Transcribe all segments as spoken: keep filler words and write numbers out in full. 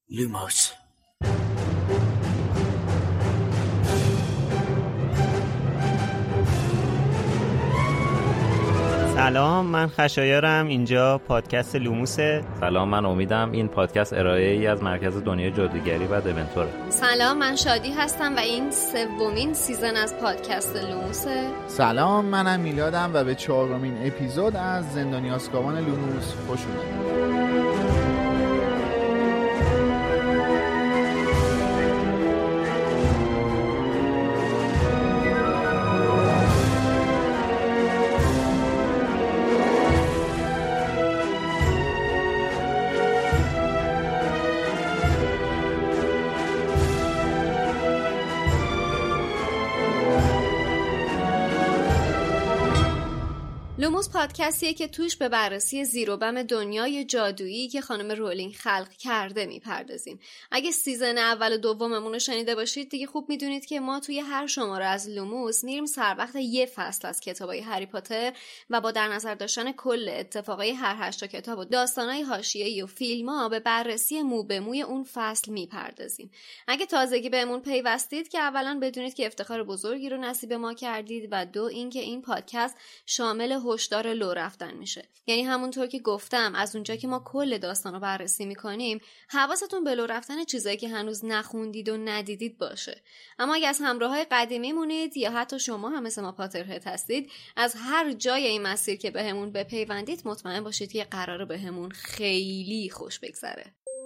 لوموس. سلام، من خشایارم. اینجا پادکست لوموسه. سلام، من امیدم. این پادکست ارائه ای از مرکز دنیای جادوگری و دمنتوره. سلام، من شادی هستم و این سومین سیزن از پادکست لوموسه. سلام، منم میلادم و به چهارمین اپیزود از زندانی آزکابان لوموس خوش اومدید. لوموس پادکستیه که توش به بررسی زیر و بم دنیای جادویی که خانم رولینگ خلق کرده میپردازیم. اگه سیزن اول و دوممون رو شنیده باشید دیگه خوب میدونید که ما توی هر شماره از لوموس میریم سر وقت یه فصل از کتابای هری پاتر و با در نظر داشتن کل اتفاقای هر هشت کتاب و داستانای حاشیه‌ای و فیلم‌ها به بررسی مو به موی اون فصل میپردازیم. اگه تازگی بهمون پیوستید که اولا بدونید که افتخار بزرگی رو نصیب ما کردید و دو اینکه این پادکست شامل هشدار لو رفتن میشه. یعنی همونطور که گفتم از اونجا که ما کل داستان رو بررسی میکنیم حواستون به لو رفتن چیزایی که هنوز نخوندید و ندیدید باشه. اما اگه از همراهای قدیمی مونید یا حتی شما هم مثل ما پاترهد هستید، از هر جای این مسیر که بهمون بپیوندید مطمئن باشید که قراره بهمون خیلی خوش بگذره.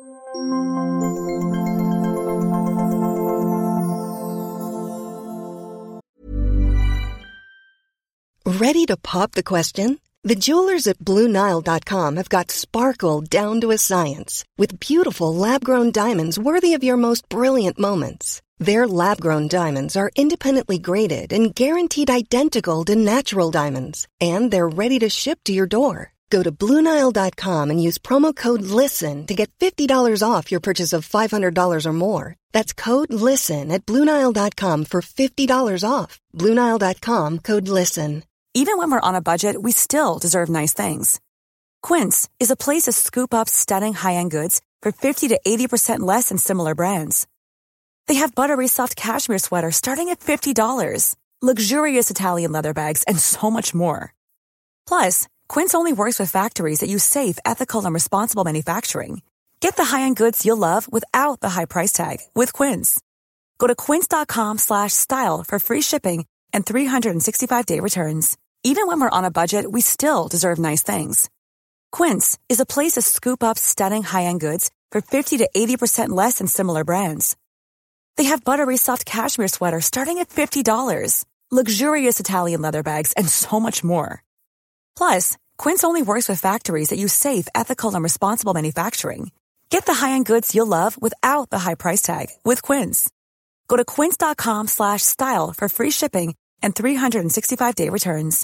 Ready to pop the question? The jewelers at Blue Nile dot com have got sparkle down to a science with beautiful lab-grown diamonds worthy of your most brilliant moments. Their lab-grown diamonds are independently graded and guaranteed identical to natural diamonds, and they're ready to ship to your door. Go to Blue Nile dot com and use promo code LISTEN to get fifty dollars off your purchase of five hundred dollars or more. That's code LISTEN at Blue Nile dot com for fifty dollars off. Blue Nile dot com, code LISTEN. Even when we're on a budget, we still deserve nice things. Quince is a place to scoop up stunning high-end goods for fifty to eighty percent less than similar brands. They have buttery soft cashmere sweaters starting at fifty dollars, luxurious Italian leather bags, and so much more. Plus, Quince only works with factories that use safe, ethical, and responsible manufacturing. Get the high-end goods you'll love without the high price tag with Quince. Go to quince dot com slash style for free shipping and three sixty-five day returns. Even when we're on a budget, we still deserve nice things. Quince is a place to scoop up stunning high-end goods for fifty to eighty percent less than similar brands. They have buttery soft cashmere sweaters starting at fifty dollars, luxurious Italian leather bags, and so much more. Plus, Quince only works with factories that use safe, ethical, and responsible manufacturing. Get the high-end goods you'll love without the high price tag with Quince. Go to quince dot com slash style for free shipping and three sixty-five day returns.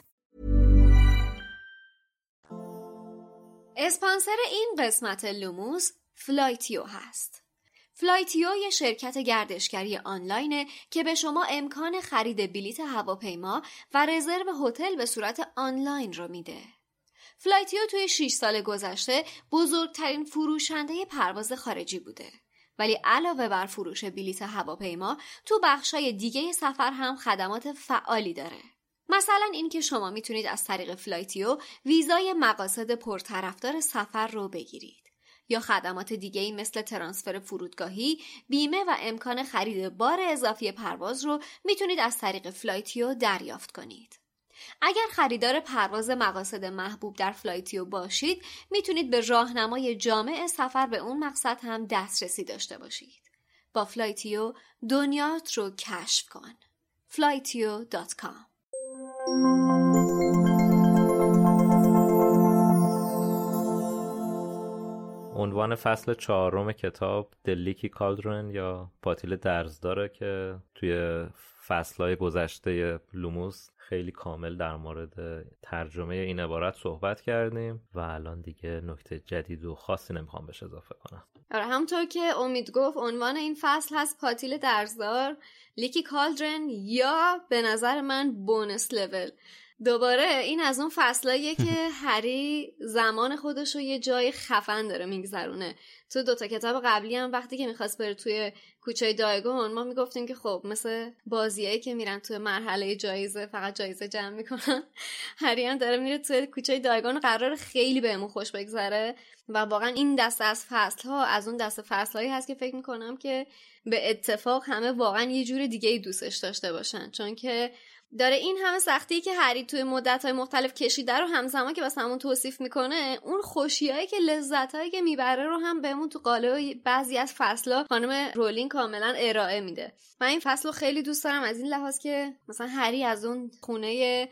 اسپانسر این قسمت لوموس فلایتیو هست. فلایتیو یه شرکت گردشگری آنلاینه که به شما امکان خرید بلیت هواپیما و رزرو هتل به صورت آنلاین رو میده. فلایتیو توی شش سال گذشته بزرگترین فروشنده پرواز خارجی بوده. ولی علاوه بر فروش بلیت هواپیما تو بخشای دیگه سفر هم خدمات فعالی داره. مثلا این که شما میتونید از طریق فلایتیو ویزای مقاصد پرطرفدار سفر رو بگیرید یا خدمات دیگه‌ای مثل ترانسفر فرودگاهی، بیمه و امکان خرید بار اضافی پرواز رو میتونید از طریق فلایتیو دریافت کنید. اگر خریدار پرواز مقاصد محبوب در فلایتیو باشید میتونید به راهنمای جامع سفر به اون مقصد هم دسترسی داشته باشید. با فلایتیو دنیات رو کشف کن. فلایتیو دات کام. عنوان فصل چهارم کتاب The Leaky Cauldron یا پاتیل درزداره که توی فصلهای گذشته لوموس خیلی کامل در مورد ترجمه این عبارت صحبت کردیم و الان دیگه نکته جدید و خاصی نمیخوام بهش اضافه کنم. آره، همونطور که امید گفت عنوان این فصل هست پاتیل درزدار، لیکی کالدرن یا به نظر من بونس لول. دوباره این از اون فصلاییه که هری زمان خودش رو یه جای خفن داره میگذرونه. تو دوتا کتاب قبلی هم وقتی که میخواست بره توی کوچه دایگون ما میگفتیم که خب مثل بازیایی که میرن توی مرحله جایزه فقط جایزه جمع میکنن، هری هم داره میره توی کوچه دایگون، قرار خیلی بهمون خوش بگذره و واقعا این دسته از فصلها از اون دسته فصلهایی هست که فکر میکنم که به اتفاق همه واقعا یه جور دیگه ای دوستش داشته باشن، چون که داره این همه سختی که هری توی مدت‌های مختلف کشیده رو همزمان که واسه همون توصیف میکنه، اون خوشیایی که لذتایی که میبره رو هم بهمون تو قالب بعضی از فصل‌ها خانم رولینگ کاملا ارائه میده. من این فصل رو خیلی دوست دارم از این لحاظ که مثلا هری از اون خونه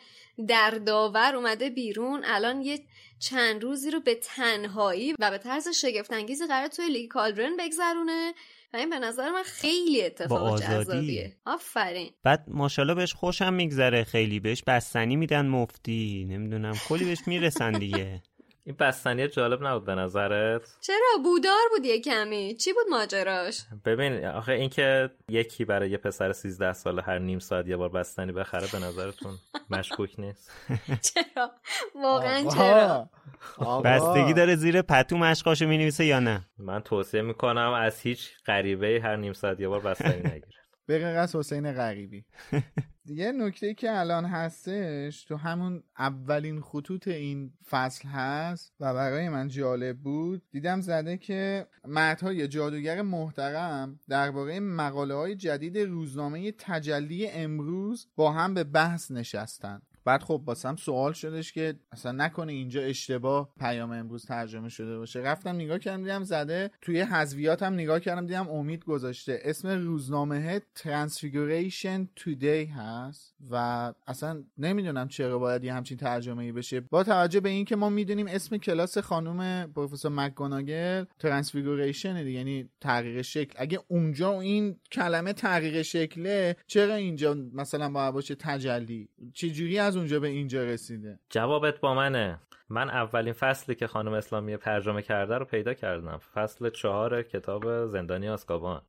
دردآور اومده بیرون، الان یه چند روزی رو به تنهایی و به طرز شگفت‌انگیزی قراره توی لیگ کالدرن بگذرونه و این به نظر من خیلی اتفاق جذابیه. آفرین. بعد ماشاءالله بهش خوشم میگذره، خیلی بهش بستنی میدن مفتی، نمیدونم کلی بهش میرسن دیگه. این بستنی جالب نبود به نظرت؟ چرا؟ بودار بود یه کمی. چی بود ماجراش؟ ببین آخه این که یکی برای یه پسر سیزده ساله هر نیم ساعت یه بار بستنی بخره به نظرتون مشکوک نیست؟ چرا؟ واقعا چرا؟ بستگی داره زیر پتو مشقاشو مینویسه یا نه. من توصیه میکنم از هیچ غریبه هر نیم ساعت یه بار بستنی نگیره. به غیر از حسین غریبی. یه نکته که الان هستش تو همون اولین خطوط این فصل هست و برای من جالب بود، دیدم زده که مردهای جادوگر محترم درباره مقاله‌های جدید روزنامه تجلی امروز با هم به بحث نشستن. بعد خب واسم سوال شدش که اصلا نکنه اینجا اشتباه پیام امروز ترجمه شده باشه. رفتم نگاه کردم دیدم زده توی حذفیاتم نگاه کردم دیدم امید گذاشته اسم روزنامه ترانسفیگوریشن تودی هست و اصلا نمیدونم چرا باید یه همچین ترجمه‌ای بشه با توجه به این که ما میدونیم اسم کلاس خانم پروفسور مکگوناگل ترانسفیگوریشن دیگه، یعنی تغییر شکل. اگه اونجا این کلمه تغییر شکله چرا اینجا مثلا باید باشه تجلی؟ چه جوری از اونجا به اینجا رسیده؟ جوابت با منه. من اولین فصلی که خانم اسلامی ترجمه کرده رو پیدا کردم، فصل چهار کتاب زندانی آزکابان.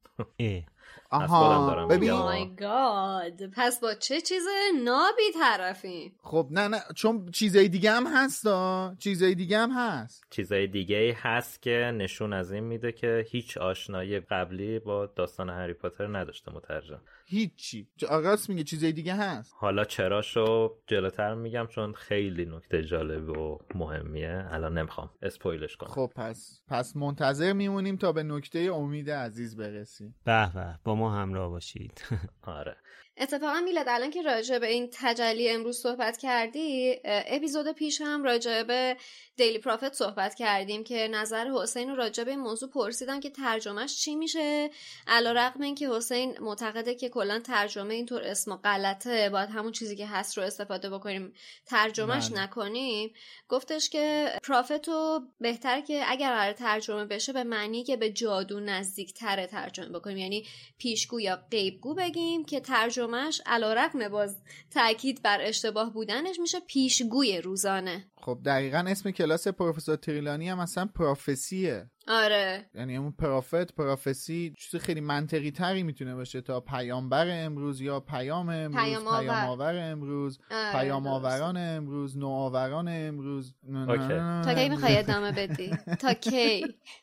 آها ببین او مای گاد، پس با چه چیز نابی طرفین؟ خب نه نه چون چیزای دیگه هم هست ها. چیزای دیگه هم هست چیزای دیگه هست که نشون از این میده که هیچ آشنایی قبلی با داستان هری پاتر نداشته مترجم. هیچی. آقاست میگه چیزای دیگه هست. حالا چراشو جلوتر میگم چون خیلی نکته جالب و مهمیه، الان نمیخوام اسپویلش کنم. خب پس پس منتظر میمونیم تا به نکته امید عزیز برسیم. به به با ما همراه باشید. آره. اتفاقا میلاد الان که راجع به این تجلی امروز صحبت کردی، اپیزود پیش هم راجع به دیلی پرافت صحبت کردیم که نظر حسین رو راجع به این موضوع پرسیدن که ترجمهش چی میشه، علیرغم این که حسین معتقده که کلا ترجمه اینطور اسم غلطه، باید همون چیزی که هست رو استفاده بکنیم، ترجمهش من. نکنیم. گفتش که پرافت رو بهتر که اگر قرار ترجمه بشه به معنی که به جادو نزدیک تره ترجمه بکنیم، یعنی پیشگو یا غیبگو بگیم که ترجمهش علیرغم باز تاکید بر اشتباه بودنش میشه پیشگوی روزانه. خب دقیقاً اسم کلاس پروفسور تریلانی هم اصلا پروفسیه. آره، یعنی اون پروفت پروفسی چیز خیلی منطقی تری میتونه باشه تا پیامبر امروز یا پیام امروز، پیام آور, پیام آور امروز، آره پیام آوران امروز، نوآوران امروز. تا کی میخوای ادامه بدی؟ تا کی؟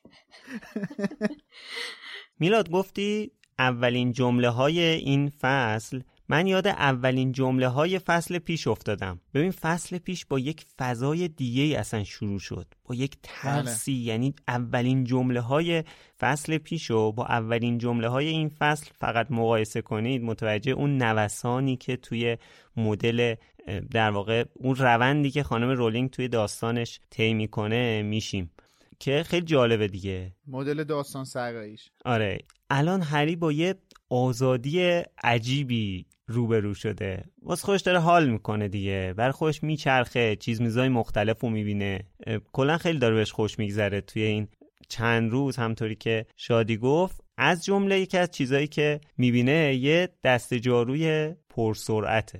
میلاد گفتی اولین جمله های این فصل، من یاد اولین جمله های فصل پیش افتادم. ببین فصل پیش با یک فضای دیگه اصلا شروع شد، با یک ترسی. یعنی اولین جمله های فصل پیشو با اولین جمله های این فصل فقط مقایسه کنید، متوجه اون نوسانی که توی مدل در واقع اون روندی که خانم رولینگ توی داستانش طی میکنه میشیم که خیلی جالبه دیگه، مدل داستان سراییش. آره الان هری با یه آزادی عجیبی روبرو شده، واسه خودش داره حال میکنه دیگه، بر خودش میچرخه، چیز میزای مختلف رو میبینه، کلا خیلی داره بهش خوش میگذره توی این چند روز. همطوری که شادی گفت، از جمله یکی از چیزایی که میبینه یه دست جاروی پرسرعته.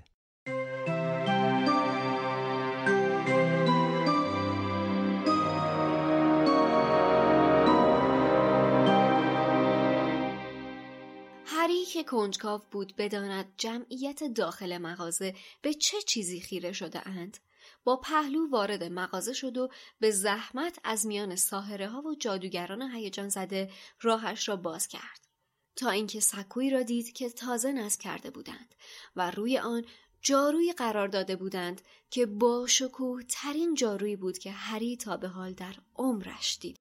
هری که کنجکاو بود بداند جمعیت داخل مغازه به چه چیزی خیره شده اند، با پهلو وارد مغازه شد و به زحمت از میان ساحره ها و جادوگران هیجان زده راهش را باز کرد تا اینکه سکویی را دید که تازه نصب کرده بودند و روی آن جارویی قرار داده بودند که با شکوه ترین جارویی بود که هری تا به حال در عمرش دید.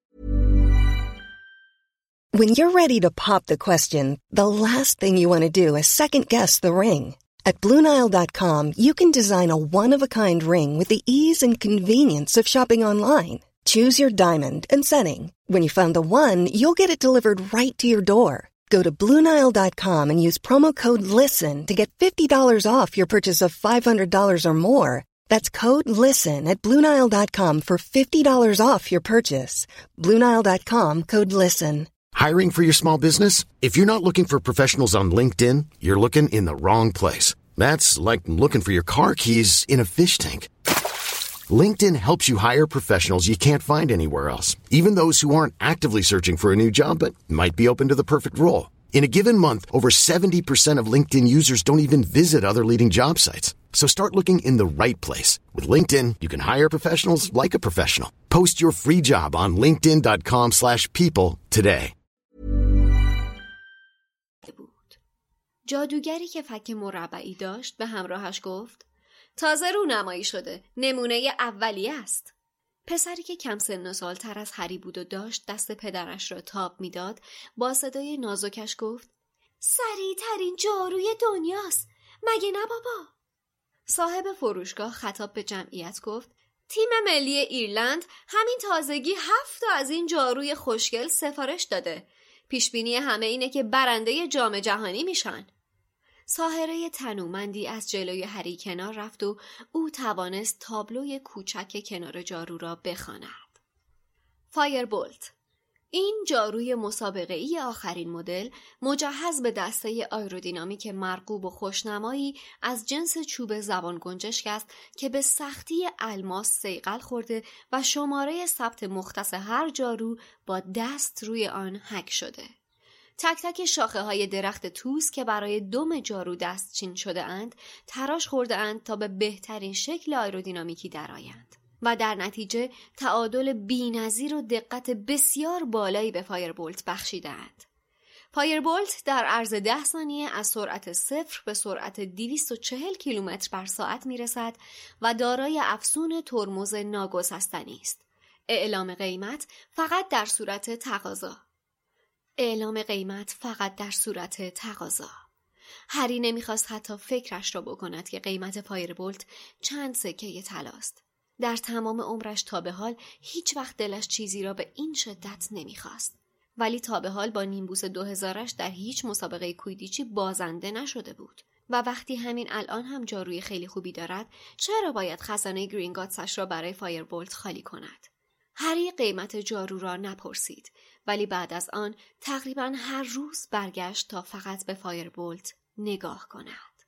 When you're ready to pop the question, the last thing you want to do is second-guess the ring. At Blue Nile dot com, you can design a one-of-a-kind ring with the ease and convenience of shopping online. Choose your diamond and setting. When you find the one, you'll get it delivered right to your door. Go to Blue Nile dot com and use promo code LISTEN to get fifty dollars off your purchase of five hundred dollars or more. That's code LISTEN at Blue Nile dot com for fifty dollars off your purchase. Blue Nile dot com, code LISTEN. Hiring for your small business? If you're not looking for professionals on LinkedIn, you're looking in the wrong place. That's like looking for your car keys in a fish tank. LinkedIn helps you hire professionals you can't find anywhere else, even those who aren't actively searching for a new job but might be open to the perfect role. In a given month, over seventy percent of LinkedIn users don't even visit other leading job sites. So start looking in the right place. With LinkedIn, you can hire professionals like a professional. Post your free job on linkedin dot com slash people today. جادوگری که فک مربعی داشت به همراهش گفت: تازه رونمایی شده، نمونه اولیه است. پسری که کم سن و سال تر از هری بود و داشت دست پدرش را تاب میداد، با صدای نازکش گفت: سریع ترین جاروی دنیاست، مگه نه بابا؟ صاحب فروشگاه خطاب به جمعیت گفت: تیم ملی ایرلند همین تازگی هفت تا از این جاروی خوشگل سفارش داده. پیشبینی همه اینه که برنده جام جهانی میشن. ساحره تنومندی از جلوی هری کنار رفت و او توانست تابلوی کوچک کنار جارو را بخواند. فایربولت، این جاروی مسابقه‌ای آخرین مدل مجهز به دسته آیرودینامیک مرغوب و خوشنمایی از جنس چوب زبان گنجشک است که به سختی الماس صیقل خورده و شماره ثبت مختص هر جارو با دست روی آن حک شده. تک تک شاخه های درخت توس که برای دم جارو دستچین شده اند تراش خورده اند تا به بهترین شکل آیرودینامیکی درآیند و در نتیجه تعادل بی‌نظیر و دقت بسیار بالایی به فایربولت بخشیدند. فایربولت در عرض ده ثانیه از سرعت صفر به سرعت دویست و چهل کیلومتر بر ساعت میرسد و دارای افسون ترمز ناگسستنی است. اعلام قیمت فقط در صورت تقاضا. اعلام قیمت فقط در صورت تقاضا. هری نمیخواست حتی فکرش را بکند که قیمت فایربولت چند سکه طلاست. در تمام عمرش تا به حال هیچ وقت دلش چیزی را به این شدت نمیخواست. ولی تا به حال با نیمبوس دو هزارش در هیچ مسابقه کویدیچی بازنده نشده بود. و وقتی همین الان هم جاروی خیلی خوبی دارد، چرا باید خزانه گرینگاتسش را برای فایربولت خالی کند؟ هری قیمت جارو را نپرسید، ولی بعد از آن تقریباً هر روز برگشت تا فقط به فایربولت نگاه کند.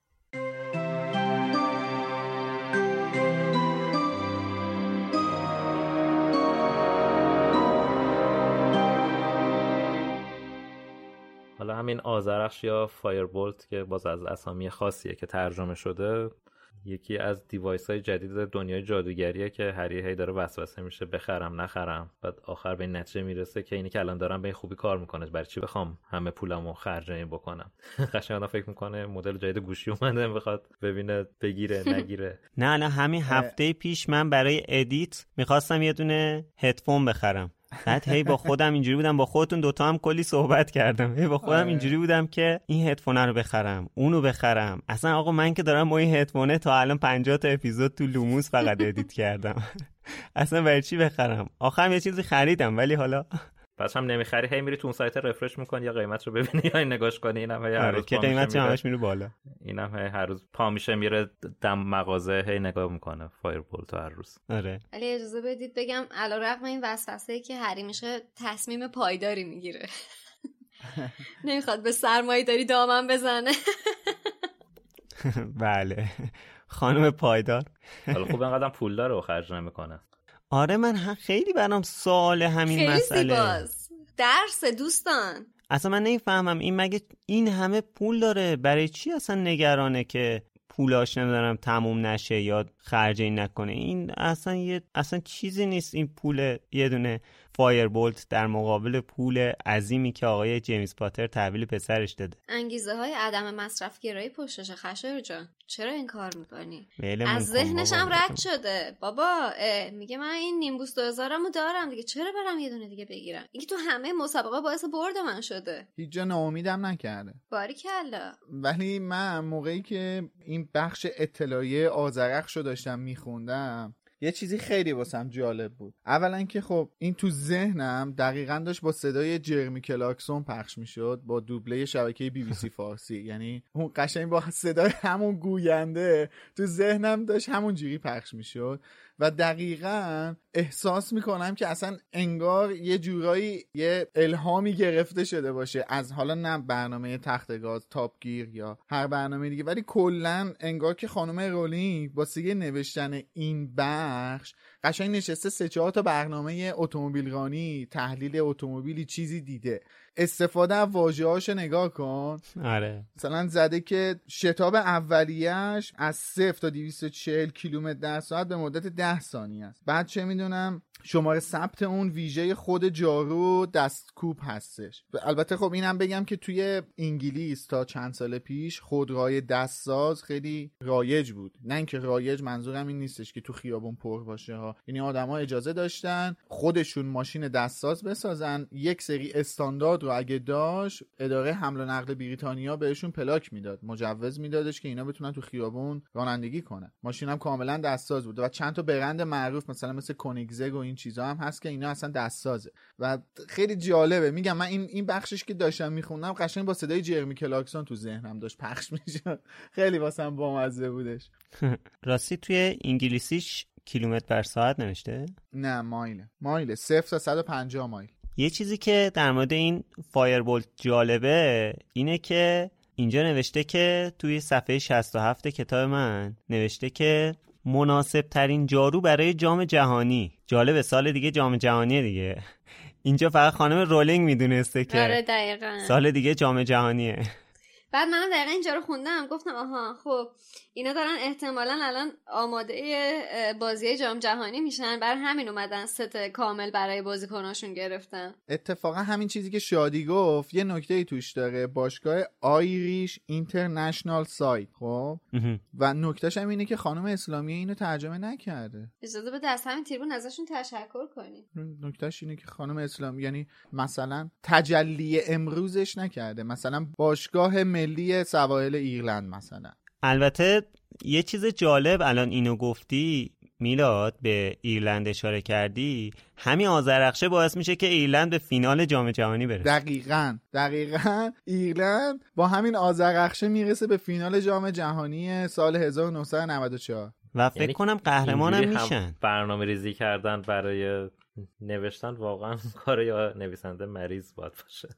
حالا همین آذرخش یا فایربولت که باز از اسامی خاصیه که ترجمه شده، یکی از دیوایس های جدید دنیای جادوگریه که هری هی داره وسوسه میشه بخرم نخرم، بعد آخر به این نتیجه میرسه که اینی که الان دارم به این خوبی کار میکنه، برای چی بخوام همه پولمو خرج این بکنم. قشنگ آدم فکر میکنه مدل جدید گوشی اومده بخواد ببینه بگیره نگیره. نه نه همین هفته پیش من برای ادیت میخواستم یه دونه هدفون بخرم، بعد هی با خودم اینجوری بودم، با خودتون دوتا هم کلی صحبت کردم، هی با خودم اینجوری بودم که این هدفونه رو بخرم اونو بخرم. اصلا آقا من که دارم با این هدفونه تا الان پنجاه تا اپیزود تو لوموس فقط ادیت کردم، اصلا برای چی بخرم؟ آخرم یه چیزی خریدم ولی حالا پس هم نمیخری، هی میری تو اون سایت رفرش میکنی یا قیمت رو ببینی یا این نگاش کنی. اینم هی هر روز که قیمت همش میره بالا، اینم هی هر روز پا میشه میره دم مغازه هی نگاه میکنه فایربولت هر روز. آره ولی اجازه بدید بگم علیرغم این وسوسه‌ای که هری میشه تصمیم پایداری میگیره. نمیخواد به سرمایه‌داری دامن بزنه. بله خانم پایدار. حالا خوب اینقدر پول داره و خرج نمیکنه. آره من خیلی برام سوال همین خیلی مسئله. زیباست. درس دوستان. اصلا من نمیفهمم این مگه این همه پول داره برای چی اصلا نگرانه که پولاش نمیدارم تموم نشه یا خرج این نکنه؟ این اصلا یه اصلا چیزی نیست این پول یه دونه فایربولت در مقابل پول عظیمی که آقای جیمز پاتر تحویل پسرش داده. انگیزه های عدم مصرف گرایی پشتشه خشایار جان. چرا این کار میکنی؟ از ذهنش هم رد شده بابا. میگه من این نیمبوس دو هزارمو دارم دیگه، چرا برم یه دونه دیگه بگیرم؟ این تو همه مسابقه باعث برد من شده. هیچ جا ناامیدم نکرده. باریکلا. ولی من موقعی که این بخش اطلاعیه آذرخشو داشتم میخوندم یه چیزی خیلی واسم جالب بود. اولا که خب این تو ذهنم دقیقاً داشت با صدای جرمی کلاکسون پخش میشد با دوبله شبکه بی بی سی فارسی، یعنی اون قشنگ با صدای همون گوینده تو ذهنم داشت همون جوری پخش میشد و دقیقاً احساس میکنم که اصلا انگار یه جورایی یه الهامی گرفته شده باشه از حالا نه برنامه تخت گاز، تاپ گیر یا هر برنامه دیگه، ولی کلاً انگار که خانم رولینگ واسه نوشتن این بخش قشنگ نشسته سه چهار تا برنامه اتومبیل رانی، تحلیل اتومبیلی چیزی دیده. استفاده از واژه‌هاش نگاه کن. آره مثلا زده که شتاب اولیه‌اش از صفر تا دویست و چهل کیلومتر در ساعت به مدت ده ثانیه است. بعد چه میدونم شماره ثبت اون ویژه خود جارو دستکوب هستش. البته خب اینم بگم که توی انگلیس تا چند سال پیش خودروهای دستساز خیلی رایج بود. نه اینکه رایج منظورم این نیستش که تو خیابون پر باشه ها، یعنی آدما اجازه داشتن خودشون ماشین دستساز بسازن. یک سری استاندارد رو اگه داشت اداره حمل و نقل بریتانیا بهشون پلاک میداد، مجوز میدادش که اینا بتونن تو خیابون رانندگی کنن. ماشینم کاملا دستساز بود و چند تا برند معروف مثلا مثل کونیگزگ و این چیزا هم هست که اینا اصلا دستسازه و خیلی جالبه. میگم من این این بخشش که داشتم میخوندم قشنگ با صدای جرمی کلاکسون تو ذهنم داشت پخش میشد. خیلی واسم بامزه بودش. راستی توی انگلیسیش کیلومتر بر ساعت نوشته؟ نه مایله. مایله صفر تا صد و پنجاه مایل. یه چیزی که در مورد این فایربولت جالبه اینه که اینجا نوشته که توی صفحه شصت و هفت کتاب من نوشته که مناسب ترین جارو برای جام جهانی. جالبه سال دیگه جام جهانیه دیگه. اینجا فقط خانم رولینگ میدونسته که آره دقیقاً سال دیگه جام جهانیه. بعد منم دقیقا اینجا رو خوندم گفتم آها خب اینا دارن احتمالاً الان آماده بازی جام جهانی میشن، برای همین اومدن ست کامل برای بازیکناشون گرفتن. اتفاقا همین چیزی که شادی گفت یه نکته‌ای توش داره. باشگاه آیریش اینترنشنال سایت خب و نکتهش هم اینه که خانم اسلامی اینو ترجمه نکرده. اجازه بده از همین تیربون ازشون تشکر کنیم. نکتهش اینه که خانم اسلامی یعنی مثلا تجلی امروزش نکرده، مثلا باشگاه ملی سواحل ایرلند مثلا. البته یه چیز جالب الان اینو گفتی میلاد، به ایرلند اشاره کردی، همین آذرخشه باعث میشه که ایرلند به فینال جام جهانی برسه. دقیقاً دقیقاً ایرلند با همین آذرخشه میرسه به فینال جام جهانی سال هزار و نهصد و نود و چهار و فکر یعنی کنم قهرمانم میشن. برنامه ریزی کردن برای نوشتن واقعا کار یا نویسنده مریض باید باشه.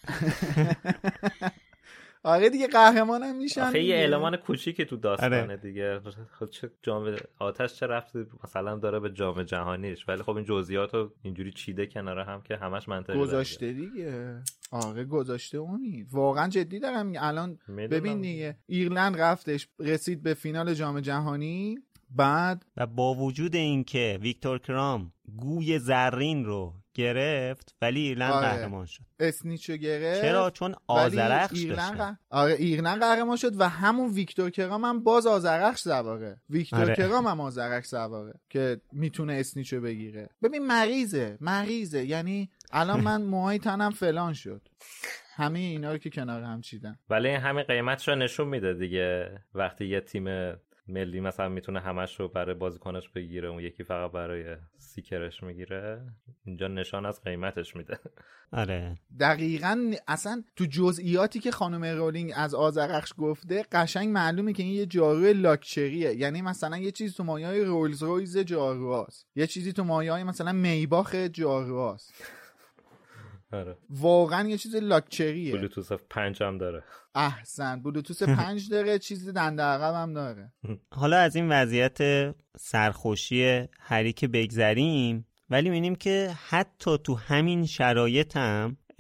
آره دیگه قهرمانم میشن. آخه یه المان کوچیکی تو داستانه آره. دیگه. خب چه جام آتش چه رفتی مثلا داره به جام جهانیش، ولی خب این جزئیاتو اینجوری چیده کنار هم که همش منطقی گذاشته دیگه. آره گذاشته امید. واقعا جدی دارم میگم. الان ببین دیگه ایرلند رفتش رسید به فینال جام جهانی، بعد و با وجود اینکه ویکتور کرام گوی زرین رو گرفت ولی ایرلند آره. قهرمان شد. اسنیچو گرفت. چرا؟ چون آذرخش داشت. ق... آره ایرلند قهرمان شد و همون ویکتور کرام هم باز آذرخش سواره. ویکتور آره. کرام هم آذرخش سواره که میتونه اسنیچو بگیره. ببین مریضه مریضه یعنی الان من موهای تنم فلان شد. همه اینا رو که کنار هم چیدن. ولی همین قیمتش رو نشون میده دیگه. وقتی یه تیم ملی مثلا میتونه همش رو برای بازیکنش بگیره اون یکی فقط برای سیکرش میگیره، اینجا نشان از قیمتش میده. آره دقیقاً. اصلا تو جزئیاتی که خانم رولینگ از آذرخش گفته قشنگ معلومه که این یه جارو لاکچریه. یعنی مثلا یه چیز تو مایه‌های رولز رویز جاروهاست، یه چیزی تو مایه‌های مثلا میباخ جاروهاست. آره واقعا یه چیز لاکچریه. بلوتوث پنج هم داره. احسن بلوتوث پنج داره، چیز دنده عقب هم داره. حالا از این وضعیت سرخوشی هری که بگذریم، ولی می‌بینیم که حتی تو همین شرایط هم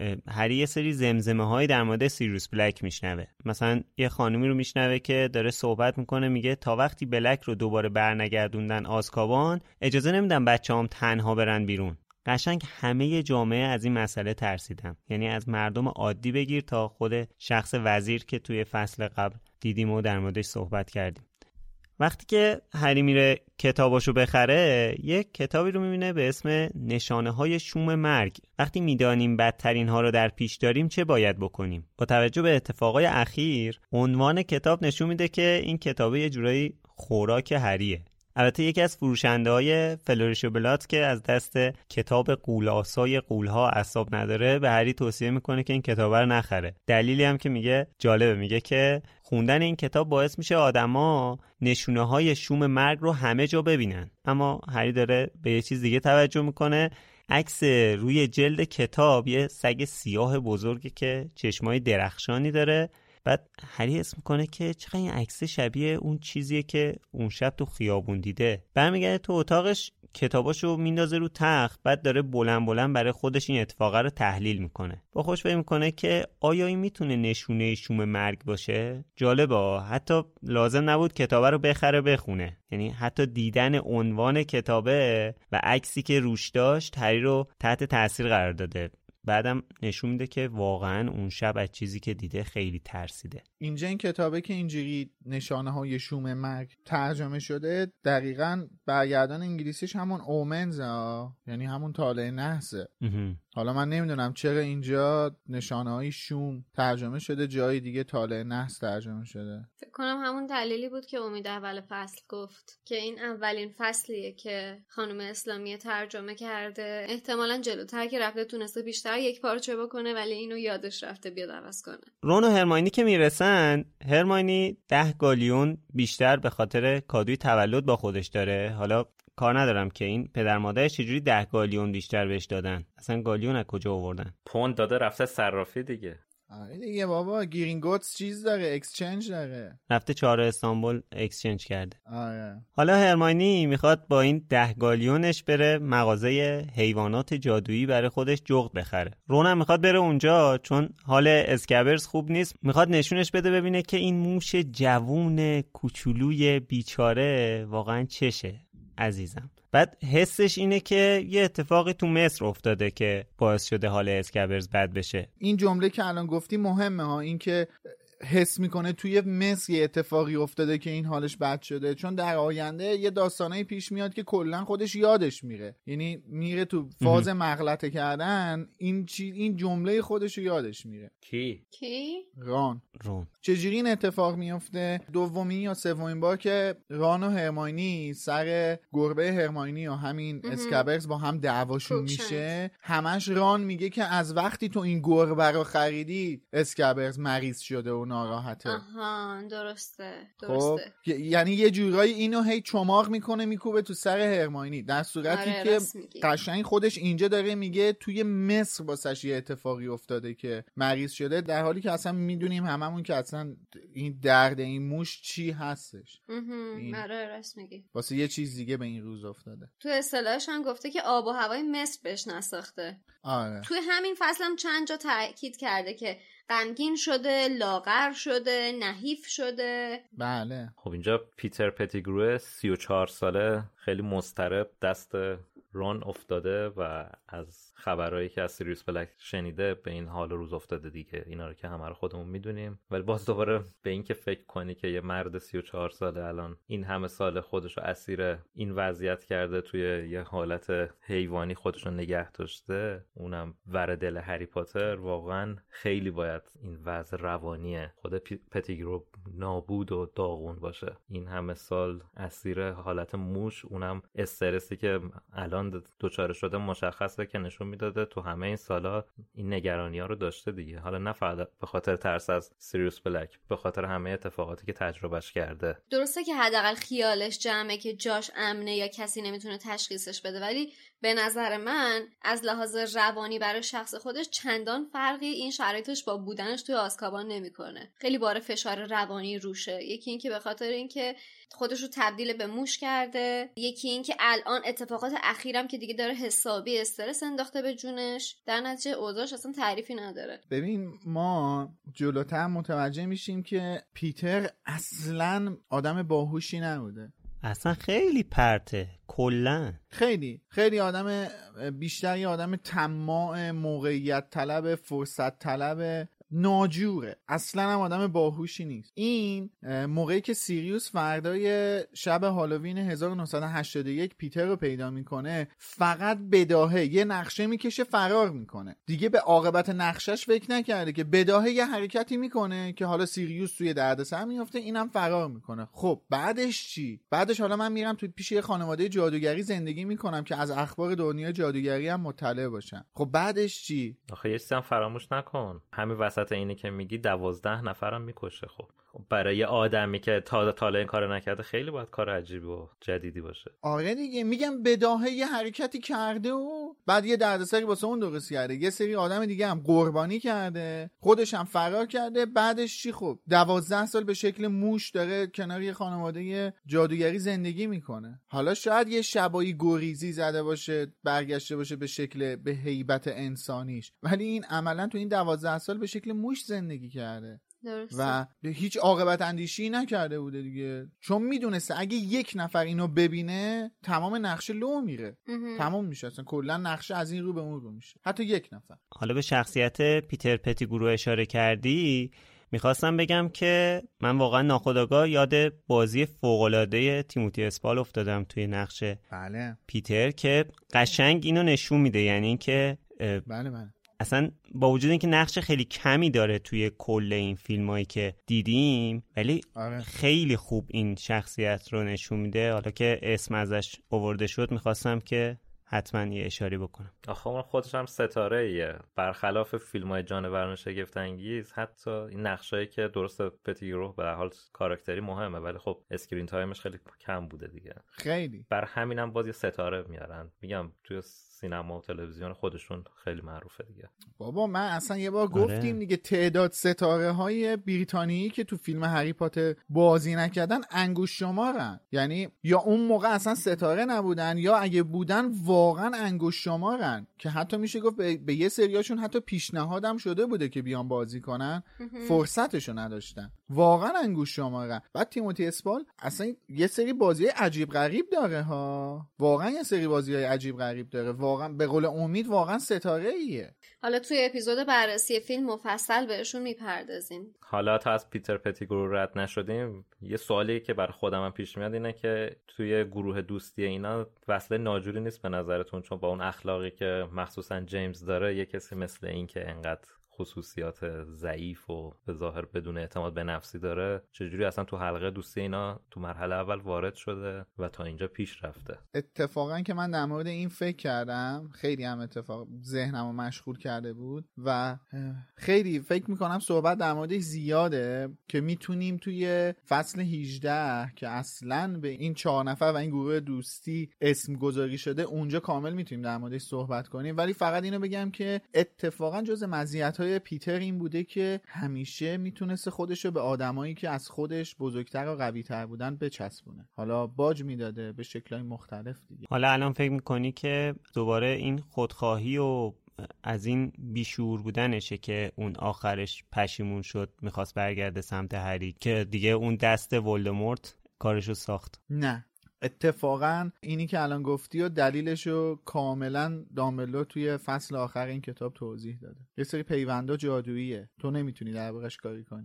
هری یه سری زمزمه هایی در مورد سیریوس بلک میشنوه. مثلا یه خانومی رو میشنوه که داره صحبت میکنه، میگه تا وقتی بلک رو دوباره برنگردوندن آزکابان اجازه نمیدن بچه‌هام تنها برن بیرون. قشنگ همه جامعه از این مسئله ترسیدن، یعنی از مردم عادی بگیر تا خود شخص وزیر که توی فصل قبل دیدیم و در موردش صحبت کردیم. وقتی که هری میره کتاباشو بخره، یک کتابی رو میبینه به اسم نشانه های شوم مرگ. وقتی میدانیم بدترین ها رو در پیش داریم چه باید بکنیم؟ با توجه به اتفاقای اخیر، عنوان کتاب نشون میده که این کتاب یه جورایی خوراک هریه. البته یکی از فروشنده های فلوریش و بلات که از دست کتاب قولاسای قولها اعصاب نداره، به هری توصیه میکنه که این کتاب رو نخره. دلیلی هم که میگه جالبه، میگه که خوندن این کتاب باعث میشه آدما نشونه های شوم مرگ رو همه جا ببینن. اما هری داره به یه چیز دیگه توجه میکنه. عکس روی جلد کتاب یه سگ سیاه بزرگی که چشمای درخشانی داره. بعد هری اسم میکنه که چقدر این عکس شبیه اون چیزیه که اون شب تو خیابون دیده. برمیگرده تو اتاقش، کتاباشو میندازه رو تخت، بعد داره بلند بلند برای خودش این اتفاقه رو تحلیل میکنه. با خوش فکر میکنه که آیا این میتونه نشونه شوم مرگ باشه؟ جالبه، حتی لازم نبود کتابه رو بخره بخونه. یعنی حتی دیدن عنوان کتابه و عکسی که روش داشت هری رو تحت تاثیر قرار داده. بعدم نشون میده که واقعا اون شب از چیزی که دیده خیلی ترسیده. اینجا این کتابه که اینجوری نشانه های شوم مرگ ترجمه شده، دقیقاً برگردان انگلیسیش همون اومنز، یعنی همون طالع نحسه. حالا من نمیدونم چرا اینجا نشانه های شوم ترجمه شده، جای دیگه طالع نحس ترجمه شده. فکر کنم همون دلیلی بود که امید اول فصل گفت که این اولین فصلیه که خانم اسلامی ترجمه کرده. احتمالاً جلوتر که رفته تونسته بیشتر یک پارچه بکنه، ولی اینو یادش رفته بیاد عوض کنه. رون و هرماینی که میرسن، هرماینی ده گالیون بیشتر به خاطر کادوی تولد با خودش داره. حالا کار ندارم که این پدر مادرش چجوری ده گالیون بیشتر بهش دادن، اصلا گالیون از کجا آوردن؟ پوند داده رفته صرافی دیگه. آره دیگه بابا، گرینگوتس چیز داره، اکسچنج داره، رفته چهار استانبول اکسچنج کرده. آره. حالا هرماینی میخواد با این ده گالیونش بره مغازه حیوانات جادویی برای خودش جغد بخره. رون هم میخواد بره اونجا چون حال اسکابرز خوب نیست، میخواد نشونش بده ببینه که این موش جوون کوچولوی بیچاره واقعا چشه عزیزم. بعد حسش اینه که یه اتفاقی تو مصر افتاده که باعث شده حال اسکابرز بد بشه. این جمله که الان گفتی مهمه ها، این که حس میکنه توی مصر یه اتفاقی افتاده که این حالش بد شده، چون در آینده یه داستانایی پیش میاد که کلا خودش یادش میره، یعنی میره تو فاز مغلطه کردن، این چی این جمله خودش رو یادش میره. کی؟ کی؟ ران. رون. چجوری این اتفاق میفته؟ دومین یا سومین بار که ران و هرماینی سر گربه هرماینی و همین اسکابرز با هم دعواشون میشه، همش ران میگه که از وقتی تو این گربه رو خریدی اسکابرز مریض شده و ناراحته. آها درسته درسته. خب یعنی یه جورایی اینو هی چماق میکنه میکوبه تو سر هرماینی، در صورتی آره که قشنگ خودش اینجا داره میگه توی مصر واسش یه اتفاقی افتاده که مریض شده، در حالی که اصلا میدونیم هممون که اصلا این درد این موش چی هستش. آره راست میگی، واسه یه چیز دیگه به این روز افتاده. تو اصطلاحش هم گفته که آب و هوای مصر بهش نساخته. آره. توی همین فصل هم چند جا تاکید کرده که غمگین شده، لاغر شده، نحیف شده. بله. خب اینجا پیتر پتیگرو سی و چهار ساله خیلی مضطرب دست رون افتاده و از خبرهایی که از سیریوس بلک شنیده به این حال روز افتاده دیگه. اینا رو که همه رو خودمون میدونیم، ولی باز دوباره به این که فکر کنی که یه مرد سی و چهار ساله الان این همه سال خودش رو اسیر این وضعیت کرده، توی یه حالت حیوانی خودش رو نگه داشته، اونم ور دل هری پاتر، واقعا خیلی باید این وضع روانیه خود پتیگرو نابود و داغون باشه. این همه سال اسیر حالت موش، اونم استرسی که الان دوچاره شده مشخصه که نشون میداده تو همه این سالا این نگرانی ها رو داشته دیگه. حالا نه فقط به خاطر ترس از سیریوس بلک، به خاطر همه اتفاقاتی که تجربهش کرده. درسته که حداقل خیالش جمعه که جاش امنه یا کسی نمیتونه تشخیصش بده، ولی به نظر من از لحاظ روانی برای شخص خودش چندان فرقی این شرایطش با بودنش توی آزکابان نمیکنه. خیلی بار فشار روانی روشه. یکی این که به خاطر اینکه خودش رو تبدیل به موش کرده، یکی این که الان اتفاقات اخیرم که دیگه داره حسابی استرس انداخته به جونش، در نتیجه اوضاعش اصلا تعریفی نداره. ببین ما جلوتر متوجه میشیم که پیتر اصلا آدم باهوشی نبوده، اصلا خیلی پرته، کلن خیلی خیلی آدم بیشتری آدم طماع، موقعیت طلب، فرصت طلب، ناجوره، اصلا هم آدم باهوشی نیست. این موقعی که سیریوس فردای شب هالووین هزار و نهصد و هشتاد و یک پیتر رو پیدا میکنه، فقط بداهه یه نقشه میکشه فرار میکنه، دیگه به عاقبت نقشش فکر نکرده که بداهه یه حرکتی میکنه که حالا سیریوس توی دردسر میفته، اینم فرار میکنه. خب بعدش چی؟ بعدش حالا من میرم توی پیش یه خانواده جادوگری زندگی میکنم که از اخبار دنیای جادوگری هم مطلع باشم. خب بعدش چی؟ آخه یه چیزی هم فراموش نکن، همین وسط اینی که میگی دوازده نفرم میکشه. خب برای یه آدمی که تا تا این کارو نکرده خیلی باید کار عجیبی و جدیدی باشه. آره دیگه، میگم بداهه یه حرکتی کرده و بعد یه دردسری واسه اون درست کرده، یه سری آدم دیگه هم قربانی کرده، خودش هم فرار کرده. بعدش چی؟ خب دوازده سال به شکل موش داره کنار یه خانواده جادوگری زندگی میکنه. حالا شاید یه شبایی گریزی زده باشه، برگشته باشه به شکل به هیبت انسانیش، ولی این عملا تو این دوازده سال به شکل موش زندگی کرده. درسته. و هیچ عاقبت اندیشی نکرده بوده دیگه، چون میدونسته اگه یک نفر اینو ببینه تمام نقشه لو میره، تمام میشه، اصلا کلا نقشه از این رو به اون رو میشه، حتی یک نفر. حالا به شخصیت پیتر پتیگرو اشاره کردی، میخواستم بگم که من واقعا ناخودآگاه یاد بازی فوق‌العاده تیموتی اسپال افتادم توی نقشه بله پیتر که قشنگ اینو نشون میده، یعنی این که بله بله اصلا با وجود اینکه نقش خیلی کمی داره توی کل این فیلمایی که دیدیم، ولی آره. خیلی خوب این شخصیت رو نشون میده. حالا که اسم ازش آورده شد میخواستم که حتما یه اشاره بکنم. آخه اون خودش هم ستاره ایه، برخلاف فیلم‌های جانوران شگفت انگیز. حتی این نقشایی که درست پتیگرو به هر حال کاراکتری مهمه، ولی خب اسکرین تایمش خیلی کم بوده دیگه، خیلی. بر همینم باز یه ستاره میارن. میگم توی سینما و تلویزیون خودشون خیلی معروفه دیگه. بابا من اصلا یه بار گفتیم دیگه، تعداد ستاره های بریتانیایی که تو فیلم هری پاتر بازی نکردن انگوش شمارن. یعنی یا اون موقع اصلا ستاره نبودن، یا اگه بودن واقعا انگوش شمارن، که حتی میشه گفت به, به یه سریاشون حتی پیشنهادم شده بوده که بیان بازی کنن، فرصتشو نداشتن. واقعا انگوش شمارن. بعد تیموتی اسپال اصلا یه سری بازی عجیب غریب داره ها، واقعا یه سری بازی‌های عجیب غریب داره، واقعا به قول امید واقعا ستاره ایه. حالا توی اپیزود بررسی فیلم مفصل بهشون میپردازیم. حالا تا از پیتر پتیگرو رد نشدیم، یه سوالی که برای خودم هم پیش میاد اینه که توی گروه دوستی اینا وصله ناجوری نیست به نظرتون؟ چون با اون اخلاقی که مخصوصا جیمز داره، یه کسی مثل این که انقدر خصوصیات ضعیف و به ظاهر بدون اعتماد به نفسی داره، چجوری اصلا تو حلقه دوستی اینا تو مرحله اول وارد شده و تا اینجا پیش رفته؟ اتفاقا که من در مورد این فکر کردم، خیلی هم اتفاق ذهنمو مشغول کرده بود و خیلی فکر میکنم صحبت در موردش زیاده که میتونیم توی فصل هجده که اصلا به این چهار نفر و این گروه دوستی اسم گذاری شده، اونجا کامل میتونیم در موردش صحبت کنیم. ولی فقط اینو بگم که اتفاقا جز مزیت‌های پیتر این بوده که همیشه میتونسته خودشو به آدمایی که از خودش بزرگتر و قوی‌تر بودن بچسبونه، حالا باج میداده به شکل‌های مختلف دیگه. حالا الان فکر میکنی که دوباره این خودخواهی و از این بیشعور بودنشه که اون آخرش پشیمون شد، میخواست برگرده سمت هری که دیگه اون دست ولدمورت کارشو ساخت؟ نه، اتفاقا اینی که الان گفتی و دلیلشو کاملا دامبلدور توی فصل آخر این کتاب توضیح داده. یه سری پیوندا جادوییه، تو نمیتونی در واقعش کاری کنی.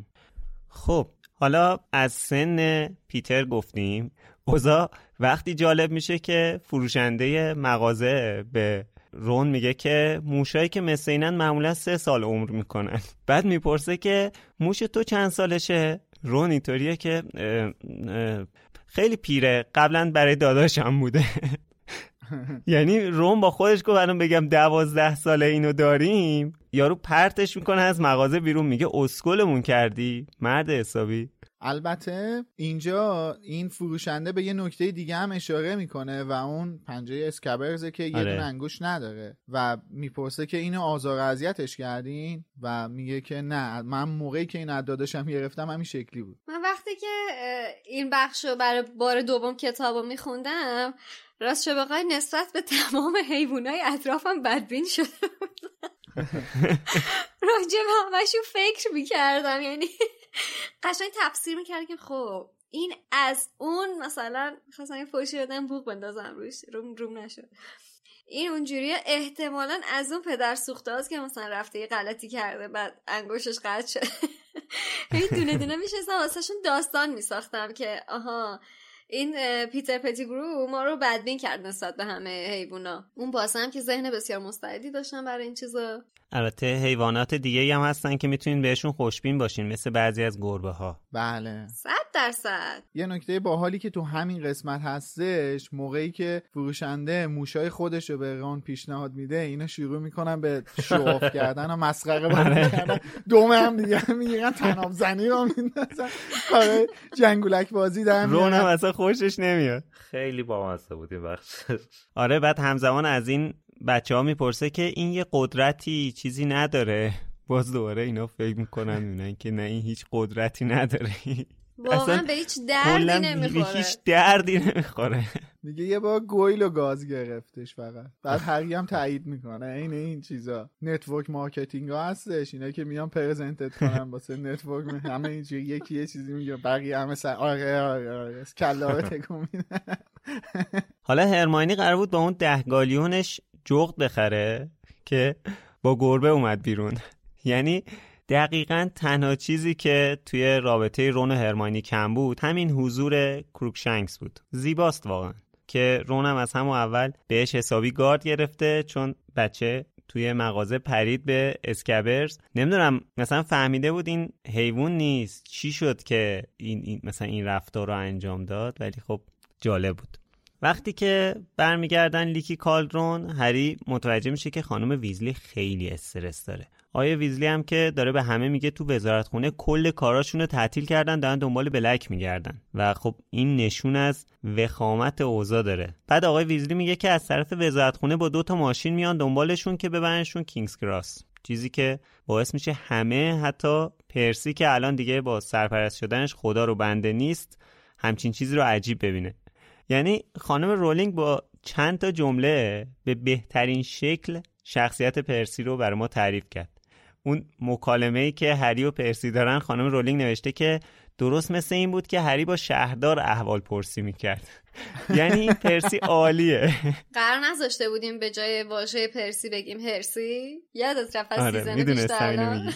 خب حالا از سن پیتر گفتیم، اوضاع وقتی جالب میشه که فروشنده مغازه به رون میگه که موشایی که مثل اینن معمولا سه سال عمر میکنن. بعد میپرسه که موش تو چند سالشه؟ رون اینطوریه که اه اه خیلی پیره، قبلا برای داداشم بوده. یعنی رون با خودش گفت الان بگم دوازده ساله اینو داریم، یارو پرتش میکنه از مغازه بیرون، میگه اسکلمون کردی مرد حسابی. البته اینجا این فروشنده به یه نکته دیگه هم اشاره میکنه و اون پنجه اسکبرزه که یه آره. دونه انگوش نداره و میپرسه که اینو آزار و اذیتش کردین و میگه که نه، من موقعی که این عدادشم گرفتم همین شکلی بود. من وقتی که این بخشو برای بار دوم کتابو میخوندم راست شو بخوای نسبت به تمام حیوانای اطرافم بدبین شده بودم. راجع به همشون فکر میکردم، یعنی قشنگ تفسیر میکردم که خب این از اون مثلا خواستم یه فوشی بدم بوق بندازم روش، روم روم نشد. این اونجوریه احتمالاً از اون پدر سوخته هاست که مثلا رفته یه غلطی کرده بعد انگوشش قطع شد. این دونه دونه میشستم واسهشون داستان میساختم که آها این پیتر پتیگرو ما رو بدبین کرد نسبت به همه حیوونا. اون بازم که ذهن بسیار مستعدی داشتن برای این چیزا. البته حیوانات دیگه هم هستن که میتونین بهشون خوشبین باشین، مثل بعضی از گربه ها. بله صد درصد. یه نکته باحالی که تو همین قسمت هستش، موقعی که فروشنده موشای خودش رو به ران پیشنهاد میده، اینا شروع میکنن به شوآف کردن و مسخره بازی کردن، دوم هم دیگه میگیرن تناب زنی رو میندازن، کار جنگولک بازی در میارن. رون هم اصلا خوشش نمیاد. خیلی بامزه بود این بخشش. آره، بعد همزمان از این بچه ها میپرسه که این یه قدرتی چیزی نداره، باز دوباره اینا فکر میکنن میونن که نه این هیچ قدرتی نداره، واقعا به هیچ دردی نمیخوره، هیچ دردی نمیخوره. میگه یه بار گویل و گاز گرفتش فقط. بعد هری هم تایید میکنه این این چیزا نتورک مارکتینگ ها هستش، اینا که میان پرزنتت کنن واسه نتورک، همه اینجوری یکی یه چیزی میگه بقیه همه سر آره آره آره کله‌ها تکون میدن. حالا هرماینی قرار بود با اون ده گالیونش جغد بخره که با گربه اومد بیرون. یعنی دقیقاً تنها چیزی که توی رابطه رون و هرماینی کم بود همین حضور کروکشنکس بود. زیباست واقعا که رون هم از همون اول بهش حسابی گارد گرفته، چون بچه توی مغازه پرید به اسکبرز. نمیدونم مثلا فهمیده بود این حیوان نیست، چی شد که این, این مثلا این رفتار رو انجام داد، ولی خب جالب بود. وقتی که برمیگردن لیکی کالدرون، هری متوجه میشه که خانم ویزلی خیلی استرس داره. آیه ویزلی هم که داره به همه میگه تو وزارتخونه کل کاراشون رو تعطیل کردن، دارن دنبال بلک میگردن و خب این نشون از وخامت اوضاع داره. بعد آقای ویزلی میگه که از طرف وزارتخونه با دو تا ماشین میان دنبالشون که ببرنشون کینگز کراس، چیزی که باعث میشه همه، حتی پرسی که الان دیگه با سرپرست شدنش خدا رو بنده نیست، همچین چیزی رو عجیب ببینه. یعنی خانم رولینگ با چند تا جمله به بهترین شکل شخصیت پرسی رو برای ما تعریف کرد. اون مکالمه‌ای که هری و پرسی دارن، خانم رولینگ نوشته که درست مثل این بود که هری با شهردار احوال پرسی میکرد. یعنی این پرسی عالیه. قرار نذاشته بودیم به جای واژه پرسی بگیم هرسی؟ یادت رفت از آره، سیزن بیشتر.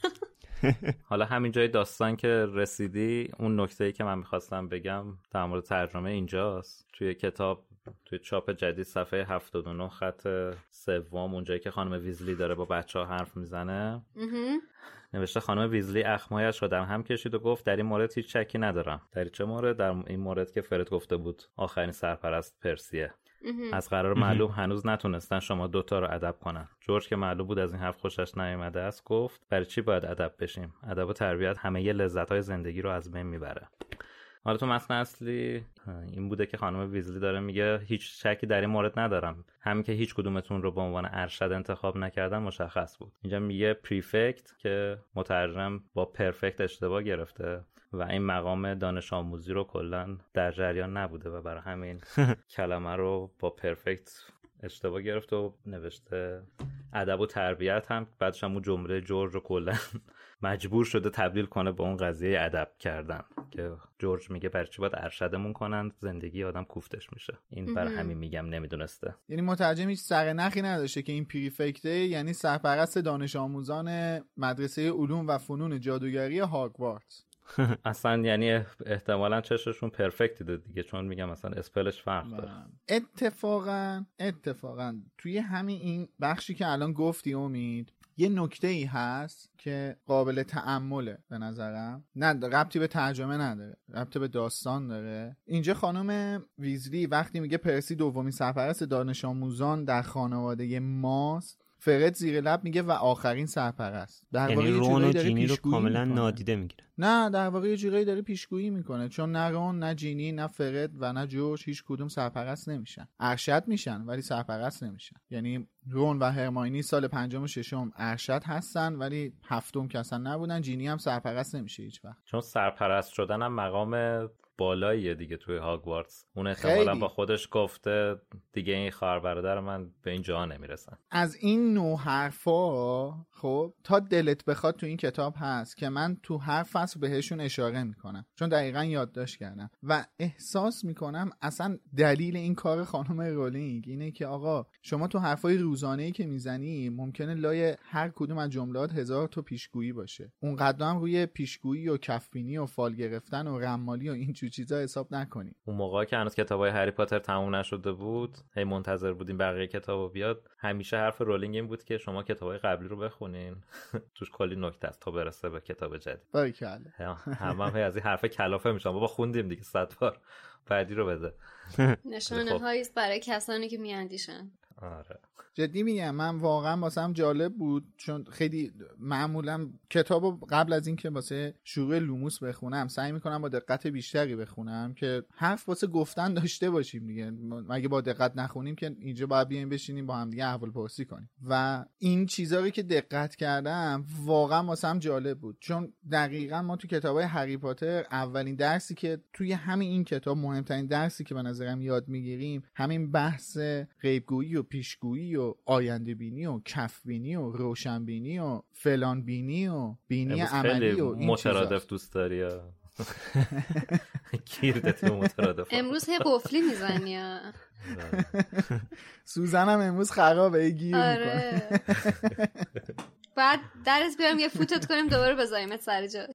حالا همین جای داستان که رسیدی، اون نکته‌ای که من میخواستم بگم در مورد ترجمه اینجاست. توی کتاب توی چاپ جدید صفحه هفتاد و نه خط سوم، اونجایی که خانم ویزلی داره با بچه‌ها حرف میزنه، نوشته خانم ویزلی اخمایش رو در هم کشید و گفت در این مورد هیچ شکی ندارم. در چه مورد؟ در این مورد که فرد گفته بود آخرین سرپرست پرسیه. از قرار معلوم هنوز نتونستن شما دوتا رو ادب کنن. جورج که معلوم بود از این حرف خوشش نیامده است گفت برای چی باید ادب بشیم؟ ادب و تربیت همه ی لذت‌های زندگی رو از بین میبره. حالا تو متن اصلی این بوده که خانم ویزلی داره میگه هیچ شکی در این مورد ندارم، همین که هیچ کدومتون رو به عنوان ارشد انتخاب نکردن مشخص بود. اینجا میگه پریفکت که مترجم با پرفکت اشتباه گرفته و این مقام دانش آموزی رو کلا در جریان نبوده و برای همین کلمه رو با پرفکت اشتباه گرفت و نوشته ادب و تربیت هم. بعدش هم اون جمله جورج رو کلا مجبور شده تبدیل کنه به اون قضیه ادب کردن که جورج میگه برای چی باید ارشدمون کنن، زندگی آدم کوفتش میشه. این برای همین میگم نمیدونسته. یعنی مترجم هیچ سرنخی نداشته که این پریفکته یعنی سرپرست دانش آموزان مدرسه علوم و فنون جادوگری هاگوارتس. اصلا یعنی احتمالاً چششون پرفکت دیده دیگه، چون میگم اصلا اسپلش فرق داره. اتفاقا اتفاقا توی همین این بخشی که الان گفتی امید، یه نکته ای هست که قابل تأمله به نظرم. نه ربطی به ترجمه نداره، ربطی به داستان داره. اینجا خانم ویزلی وقتی میگه پرسی دومین سرپرست دانش آموزان در خانواده ماست، فرد زیر لب میگه و آخرین سرپرست. در یعنی رون و جینی رو کاملا نادیده میگیره. نه در واقع یه جورایی داره پیشگویی میکنه، چون نه رون نه جینی نه فرد و نه جورج هیچ کدوم سرپرست نمیشن. ارشد میشن ولی سرپرست نمیشن. یعنی رون و هرماینی سال پنجم و ششم ارشد هستن ولی هفتم که اصلا نبودن. جینی هم سرپرست نمیشه هیچ وقت، چون سرپرست شدن هم مقام بالاییه دیگه توی هاگوارتس. اون احتمالاً با خودش گفته دیگه این خواهر برادر من به این جا نمیرسن. از این نوع حرفا خب تا دلت بخواد تو این کتاب هست که من تو هر فصل بهشون اشاره میکنم، چون دقیقاً یادداشت کردم و احساس میکنم اصلا دلیل این کار خانم رولینگ اینه که آقا شما تو حرفای روزانه‌ای که میزنی ممکنه لای هر کدوم از جملات هزار تا پیشگویی باشه. اون قدم روی پیشگویی و کفبینی و فال گرفتن و رمالی و این چیزا حساب نکنی. اون موقع که هنوز کتابای هری پاتر تموم نشده بود، هی منتظر بودیم بقیه کتابا بیاد، همیشه حرف رولینگ این بود که شما کتابای قبلی رو بخونین توش کلی نکته است تا برسه به کتاب جدید. باریکلا. هم هم از این حرف کلافه میشم بابا خوندیم دیگه صد بار، بعدی رو بده. نشانه هایی است برای کسانی که میاندیشن. آره جدی میگم من واقعا واسم جالب بود، چون خیلی معمولا کتابو قبل از اینکه واسه شروع لوموس بخونم سعی میکنم با دقت بیشتری بخونم که حرف واسه گفتن داشته باشیم دیگه. مگه با دقت نخونیم که اینجا باید بیایم بشینیم با هم دیگه احوالپرسی کنیم. و این چیزا رو که دقت کردم واقعا واسم جالب بود، چون دقیقاً ما تو کتابای هری پاتر اولین درسی که توی همین این کتاب، مهمترین درسی که به نظرم یاد میگیریم همین بحث غیبگویی و پیشگویی و آینده بینی و کف بینی و روشن بینی و فلان بینی و بینی عملی و این مترادف دوست داری گیردت مترادف. امروز هی قفلی میزنی. سوزنم امروز خرابه گیر آره. میکنه. بعد درس بیارم یه فوتت کنیم دوباره بذاریمت سر جا.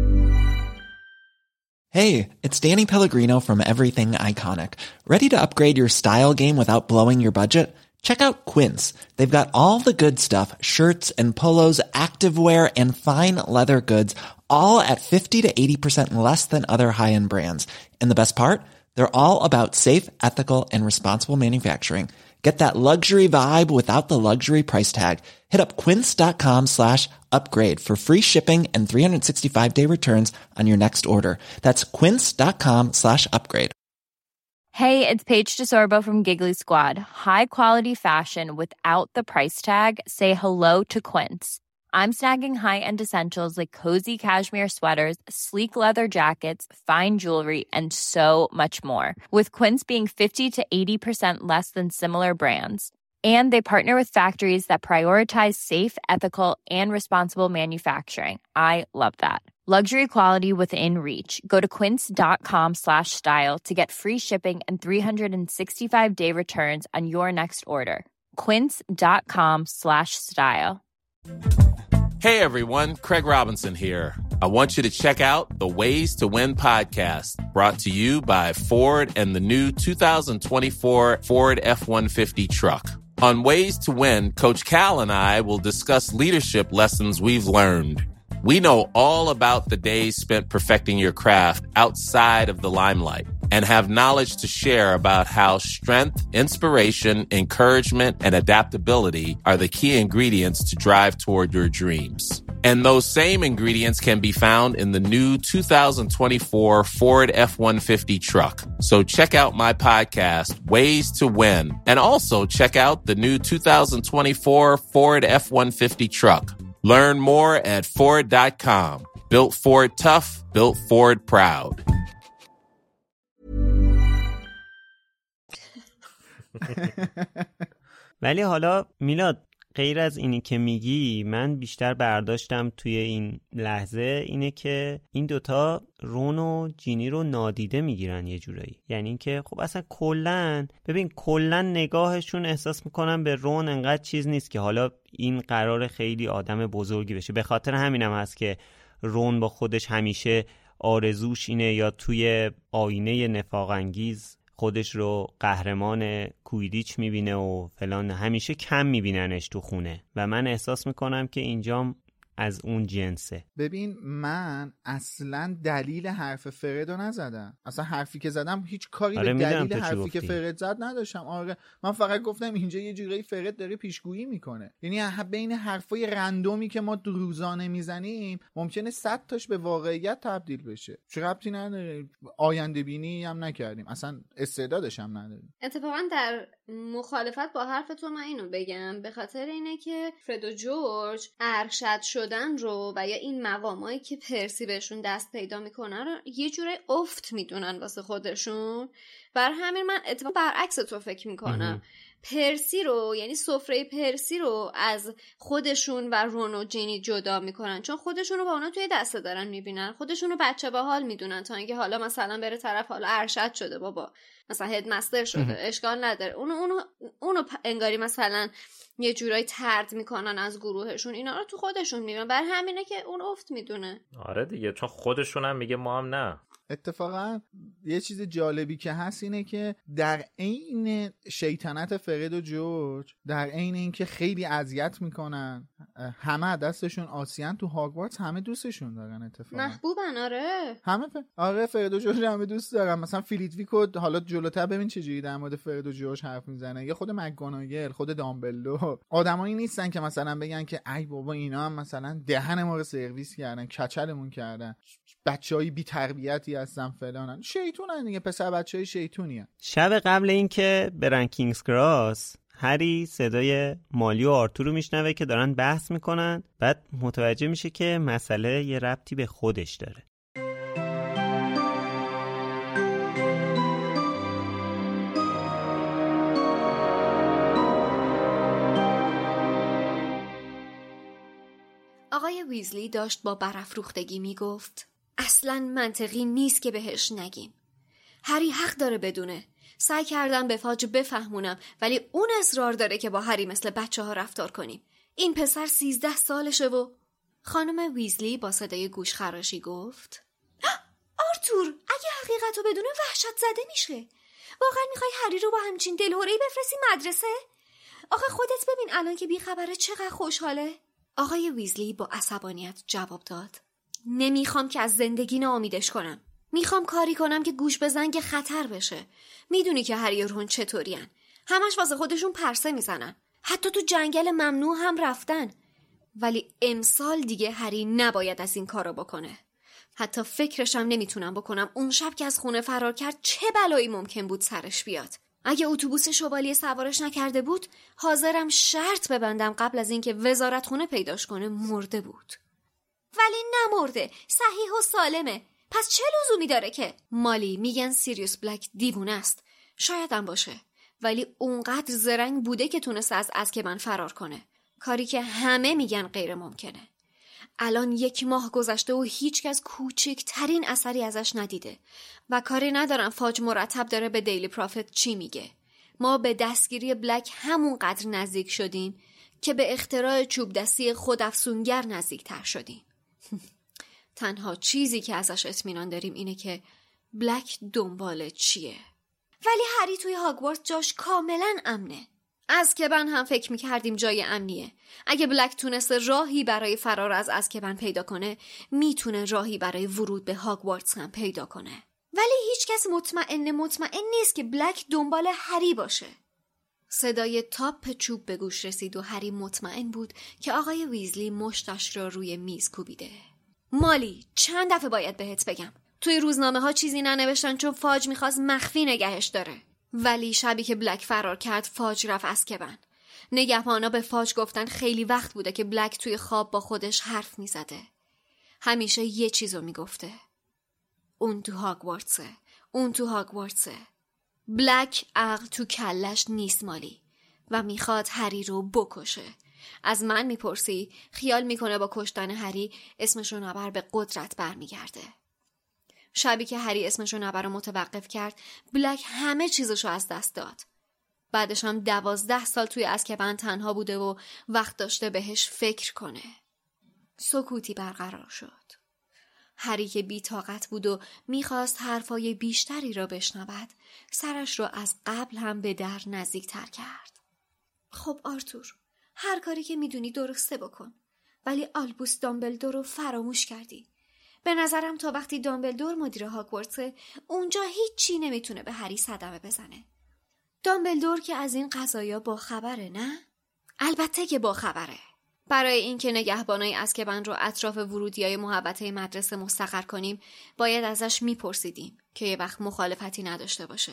Hey, it's Danny Pellegrino from Everything Iconic. Ready to upgrade your style game without blowing your budget? Check out Quince. They've got all the good stuff, shirts and polos, activewear, and fine leather goods, all at fifty to eighty percent less than other high-end brands. And the best part? They're all about safe, ethical, and responsible manufacturing. Get that luxury vibe without the luxury price tag. Hit up quince.com slash upgrade for free shipping and three sixty-five day returns on your next order. That's quince.com slash upgrade. Hey, it's Paige DeSorbo from Giggly Squad. High quality fashion without the price tag. Say hello to Quince. I'm snagging high-end essentials like cozy cashmere sweaters, sleek leather jackets, fine jewelry, and so much more. With Quince being fifty to eighty percent less than similar brands. And they partner with factories that prioritize safe, ethical, and responsible manufacturing. I love that. Luxury quality within reach. Go to quince.com slash style to get free shipping and three sixty-five day returns on your next order. Quince.com slash style. Hey everyone, Craig Robinson here. I want you to check out the Ways to Win podcast, brought to you by Ford and the new two thousand twenty-four Ford F one fifty truck. On Ways to Win, Coach Cal and I will discuss leadership lessons we've learned. We know all about the days spent perfecting your craft outside of the limelight and have knowledge to share about how strength, inspiration, encouragement, and adaptability are the key ingredients to drive toward your dreams. And those same ingredients can be found in the new two thousand twenty-four Ford F one fifty truck. So check out my podcast, Ways to Win, and also check out the new two thousand twenty-four Ford F one fifty truck. Learn more at Ford dot com. Built Ford tough, built Ford proud. ولی حالا میلاد، غیر از اینی که میگی، من بیشتر برداشتم توی این لحظه اینه که این دوتا رون و جینی رو نادیده میگیرن یه جورایی. یعنی این که خب اصلا کلن ببین کلن نگاهشون احساس میکنن به رون انقدر چیز نیست که حالا این قرار خیلی آدم بزرگی بشه. به خاطر همینم هست که رون با خودش همیشه آرزوش اینه یا توی آینه نفاق انگیز خودش رو قهرمان کویدیچ میبینه و فلان، همیشه کم میبیننش تو خونه. و من احساس میکنم که اینجام از اون جنسه. ببین من اصلا دلیل حرف فرد رو نزدم، اصلا حرفی که زدم هیچ کاری آره به دلیل حرفی گفتی. که گفتی. فرد زد نداشتم. آره من فقط گفتم اینجا یه جوری فرد داره پیشگویی میکنه، یعنی بین حرفای رندومی که ما روزانه میزنیم ممکنه صد تاش به واقعیت تبدیل بشه. چه ربطی نداره، آینده بینی هم نکردیم، اصلا استعدادش هم نداریم. اتفاقا در مخالفت با حرف تو من اینو بگم، به خاطر اینه که فرد و جورج ارشد شدن رو و یا این مقامایی که پرسی بهشون دست پیدا میکنن رو یه جوره افت میدونن واسه خودشون. بر همین من اتفاقا برعکس تو فکر میکنم. پرسی رو یعنی سفره پرسی رو از خودشون و رون و جینی جدا میکنن، چون خودشون رو با اونا توی دسته دارن میبینن، خودشون رو بچه باحال میدونن، تا اینکه حالا مثلا بره طرف حالا ارشد شده، بابا مثلا هدمستر شده، اشکال نداره، اونو اونو اونو انگاری مثلا یه جورایی طرد میکنن از گروهشون، اینا رو تو خودشون میبینن، بر همینه که اون افت میدونه. آره دیگه، چون خودشون هم میگه ما هم نه. اتفاقا یه چیز جالبی که هست اینه که در عین شیطنت فرد و جورج، در عین اینکه خیلی اذیت میکنن، همه دستشون آسیان، تو هاگوارتس همه دوستشون دارن. اتفاقا محبوبن. آره همه ف... آره فرد و جورج همه دوست دارن. مثلا فلیتویکو حالا جلوتر ببین چجوری در مورد فرد و جورج حرف میزنه، یا خود مکگوناگل، خود دامبلدور، آدمایی نیستن که مثلا بگن که ای بابا اینا هم مثلا دهن ما رو سرویس کردن، کچلمون کردن، بچهای بی تربیتی هستن فلانن. شیطونن دیگه، پسر بچهای شیطونی هستن. شب قبل این که برن کینگز کراس، هری صدای مالی و آرتور رو میشنوه که دارن بحث میکنن، بعد متوجه میشه که مسئله یه ربطی به خودش داره. آقای ویزلی داشت با برافروختگی میگفت اصلاً منطقی نیست که بهش نگیم. هری حق داره بدونه. سعی کردم به فاج بفهمونم، ولی اون اصرار داره که با هری مثل بچه ها رفتار کنیم. این پسر سیزده سالشه و... خانم ویزلی با صدای گوش خراشی گفت آرتور، اگه حقیقتو بدونه وحشت زده میشه. واقعا میخوای هری رو با همچین دلهوره‌ای بفرستی مدرسه؟ آخه خودت ببین الان که بیخبره چقدر خوشحاله. آقای ویزلی با عصبانیت جواب داد نمیخوام که از زندگی ناامیدش کنم. میخوام کاری کنم که گوش به زنگ خطر بشه. میدونی که هری و رون چطورین؟ همش واسه خودشون پرسه میزنن. حتی تو جنگل ممنوع هم رفتن. ولی امسال دیگه هری نباید از این کارو بکنه. حتی فکرشم نمیتونم بکنم اون شب که از خونه فرار کرد چه بلایی ممکن بود سرش بیاد. اگه اتوبوس شوالیه سوارش نکرده بود، حاضرم شرط ببندم قبل از اینکه وزارت خونه پیداش کنه مرده بود. ولی نمرده، صحیح و سالمه. پس چه لزومی داره که؟ مالی، میگن سیریوس بلک دیوونه است. شاید هم باشه، ولی اونقدر زرنگ بوده که تونسته از ازکبان فرار کنه، کاری که همه میگن غیر ممکنه. الان یک ماه گذشته و هیچکس کوچکترین اثری ازش ندیده و کاری ندارم فاج مرتب داره به دیلی پرافت چی میگه. ما به دستگیری بلک همونقدر نزدیک شدیم که به اختراع چوب دستی خودافسونگر نزدیک تر شدیم. تنها چیزی که ازش اطمینان داریم اینه که بلک دنبال چیه. ولی هری توی هاگوارتس جاش کاملا امنه. ازکبان هم فکر میکردیم جای امنیه. اگه بلک تونسته راهی برای فرار از ازکبان پیدا کنه، میتونه راهی برای ورود به هاگوارتس هم پیدا کنه. ولی هیچ کس مطمئن مطمئن نیست که بلک دنبال هری باشه. صدای تاپ چوب به گوش رسید و هری مطمئن بود که آقای ویزلی مشتش را روی میز کوبیده. مالی، چند دفعه باید بهت بگم توی روزنامه ها چیزی ننوشتن چون فاج میخواست مخفی نگهش داره. ولی شبی که بلک فرار کرد فاج رفت ازکبان. نگهبانا به فاج گفتن خیلی وقت بوده که بلک توی خواب با خودش حرف میزده. همیشه یه چیزو میگفته. اون تو هاگوارتسه. اون تو هاگوارتسه. بلک عقل تو کلش نیست مالی و میخواد هری رو بکشه. از من میپرسی خیال میکنه با کشتن هری اسمشو نبر به قدرت برمیگرده. شبی که هری اسمشو نبر رو متوقف کرد، بلک همه چیزشو از دست داد. بعدش هم دوازده سال توی ازکبان تنها بوده و وقت داشته بهش فکر کنه. سکوتی برقرار شد. هری که بی طاقت بود و میخواست حرفای بیشتری را بشنود، سرش را از قبل هم به در نزدیک تر کرد. خب آرتور، هر کاری که میدونی درسته بکن. ولی آلبوس دامبلدور رو فراموش کردی. به نظرم تا وقتی دامبلدور مدیر هاگوارتسه اونجا هیچی نمیتونه به هری صدمه بزنه. دامبلدور که از این قضایا با خبره، نه؟ البته که با خبره. برای اینکه نگهبانای azkaban رو اطراف ورودیای محوطه مدرسه مستقر کنیم باید ازش میپرسیدیم که یه وقت مخالفتی نداشته باشه.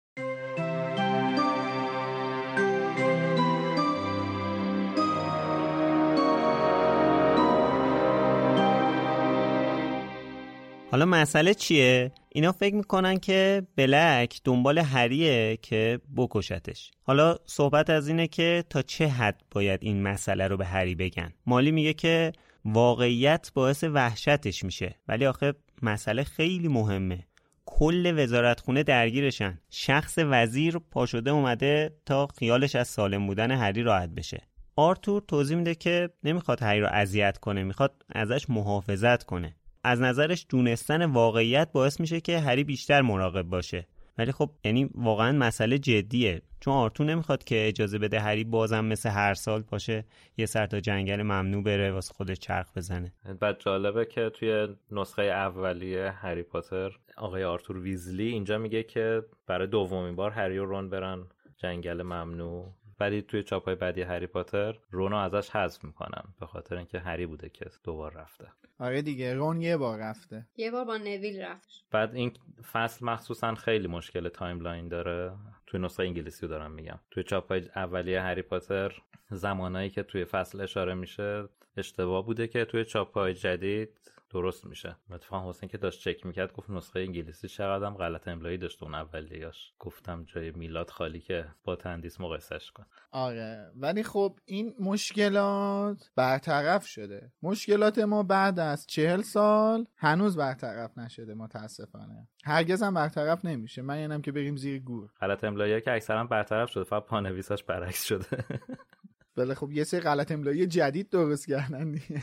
حالا مسئله چیه؟ اینا فکر میکنن که بلک دنبال هریه که بکشتش. حالا صحبت از اینه که تا چه حد باید این مسئله رو به هری بگن. مالی میگه که واقعیت باعث وحشتش میشه، ولی آخه مسئله خیلی مهمه. کل وزارتخونه درگیرشن. شخص وزیر پاشده اومده تا خیالش از سالم بودن هری راحت بشه. آرتور توضیح میده که نمیخواد هری رو اذیت کنه، میخواد ازش محافظت کنه. از نظرش دونستن واقعیت باعث میشه که هری بیشتر مراقب باشه. ولی خب یعنی واقعا مسئله جدیه، چون آرتور نمیخواد که اجازه بده هری بازم مثل هر سال باشه یه سر تا جنگل ممنوع بره واسه خودش چرخ بزنه. بعد جالبه که توی نسخه اولیه هری پاتر آقای آرتور ویزلی اینجا میگه که برای دومین بار هری و رون برن جنگل ممنوع، ولی توی چاپای بعدی هری پاتر رونو ازش حذف میکنن به خاطر اینکه هری بوده که دوبار رفته. آره دیگه، رون یه بار رفته، یه بار با نویل رفت. بعد این فصل مخصوصا خیلی مشکل تایملاین داره. توی نسخه انگلیسی رو دارم میگم. توی چاپای اولیه هری پاتر زمانایی که توی فصل اشاره میشه اشتباه بوده که توی چاپای جدید درست میشه. اتفاقا حسین که داشت چک میکرد گفت نسخه انگلیسی چقدرم غلط املایی داشته اون اولیه‌اش. گفتم جای میلاد خالی که با تندیس مقایسش کن. آره ولی خب این مشکلات برطرف شده. مشکلات ما بعد از چهل سال هنوز برطرف نشده متاسفانه. هرگز هم برطرف نمیشه. من اینم که بریم زیر گور. غلط املایی که اکثرا برطرف شده، فقط پانویساش برعکس شده. بله خب یه سری غلط املایی جدید درست کردن دیگه.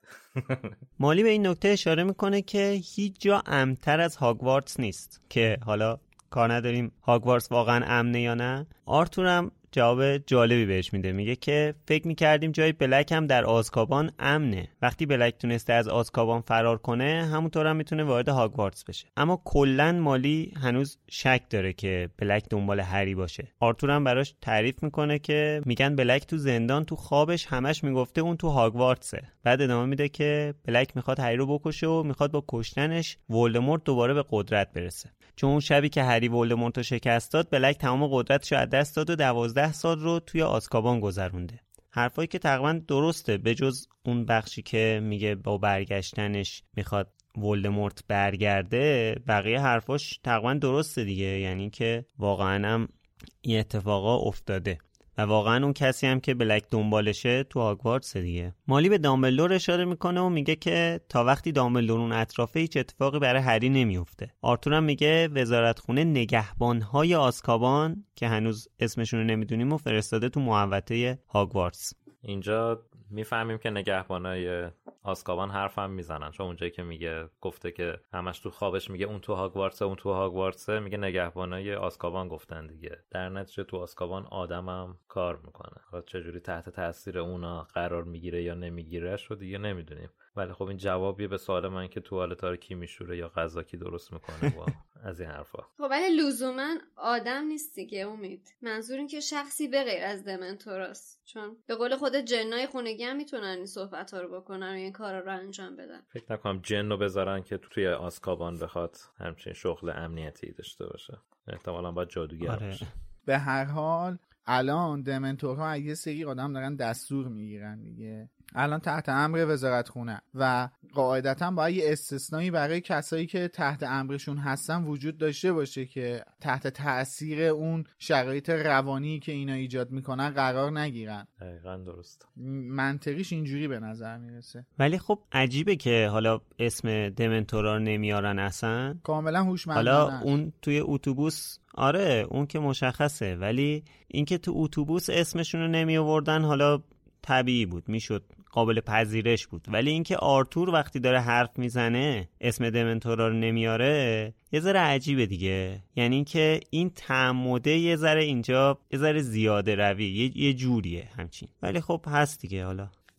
مالی به این نکته اشاره میکنه که هیچ جا امن‌تر از هاگوارتس نیست، که حالا کار نداریم هاگوارتس واقعا امنه یا نه. آرتور هم جواب جالبی بهش میده، میگه که فکر میکردیم جای بلک هم در آزکابان امنه. وقتی بلک تونسته از آزکابان فرار کنه همونطور هم میتونه وارد هاگوارتس بشه. اما کلن مالی هنوز شک داره که بلک دنبال هری باشه. آرتور هم براش تعریف میکنه که میگن بلک تو زندان تو خوابش همش میگفته اون تو هاگوارتسه. بعد ادامه میده که بلک میخواد هری رو بکشه و میخواد با کشتنش ولدمورت دوباره به قدرت برسه. چون اون شبی که هری ولدمورت رو شکست داد بلک تمام قدرتش رو از دست داد و دوازده سال رو توی آزکابان گذرونده. حرفایی که تقریبا درسته، به جز اون بخشی که میگه با برگشتنش میخواد ولدمورت برگرده، بقیه حرفاش تقریبا درسته دیگه. یعنی که واقعا هم این اتفاقا افتاده و واقعا اون کسی هم که بلک دنبالشه تو هاگوارتس دیگه. مالی به دامبلدور اشاره میکنه و میگه که تا وقتی دامبلدور اون اطرافه هیچ اتفاقی برای هری نمیفته. آرتور هم میگه وزارتخونه نگهبانهای آزکابان که هنوز اسمشون رو نمیدونیم و فرستاده تو محوطه هاگوارتس. اینجا میفهمیم که نگهبانای آزکابان حرف هم میزنن، چون اونجایی که میگه گفته که همش تو خوابش میگه اون تو هاگوارتسه اون تو هاگوارتسه، میگه نگهبانای آزکابان گفتن دیگه. در نتیجه تو آزکابان آدمم کار میکنه. حالا چجوری تحت تاثیر اونا قرار میگیره یا نمیگیره شو دیگه نمیدونیم، ولی خب این جوابیه به سوال من که توالتا رو کی میشوره یا غذا کی درست میکنه با از این حرفا. خب ولی لزوما آدم نیست دیگه امید. منظور این که شخصی به غیر از دمنتوراست، چون به قول خود جنای خونگی هم میتونن این صحبت ها رو بکنن و این کارا رو انجام بدن. فکر نکنم جن رو بذارن که توی آزکابان بخواد همچین شغل امنیتی داشته باشه. احتمالاً باید جادوگر آره. باشه. به هر حال الان دمنتورها یه سری آدم دارن دستور میگیرن دیگه. الان تحت امر وزارتخونه و قاعدتا باید یه استثنایی برای کسایی که تحت امرشون هستن وجود داشته باشه که تحت تأثیر اون شرایط روانی که اینا ایجاد میکنن قرار نگیرن. دقیقاً درست. منطقیش اینجوری به نظر میرسه. ولی خب عجیبه که حالا اسم دمنتورا رو نمیارن اصلا. کاملا هوشمندانه. حالا اون توی اتوبوس آره اون که مشخصه، ولی اینکه تو اتوبوس اسمشون رو نمی آوردن حالا طبیعی بود، میشد قابل پذیرش بود. ولی اینکه آرتور وقتی داره حرف میزنه اسم دمنتورا رو نمیاره یه ذره عجیبه دیگه. یعنی اینکه این تعمده یه ذره اینجا یه ذره زیاده روی یه, یه جوریه همچین، ولی خب هست دیگه. حالا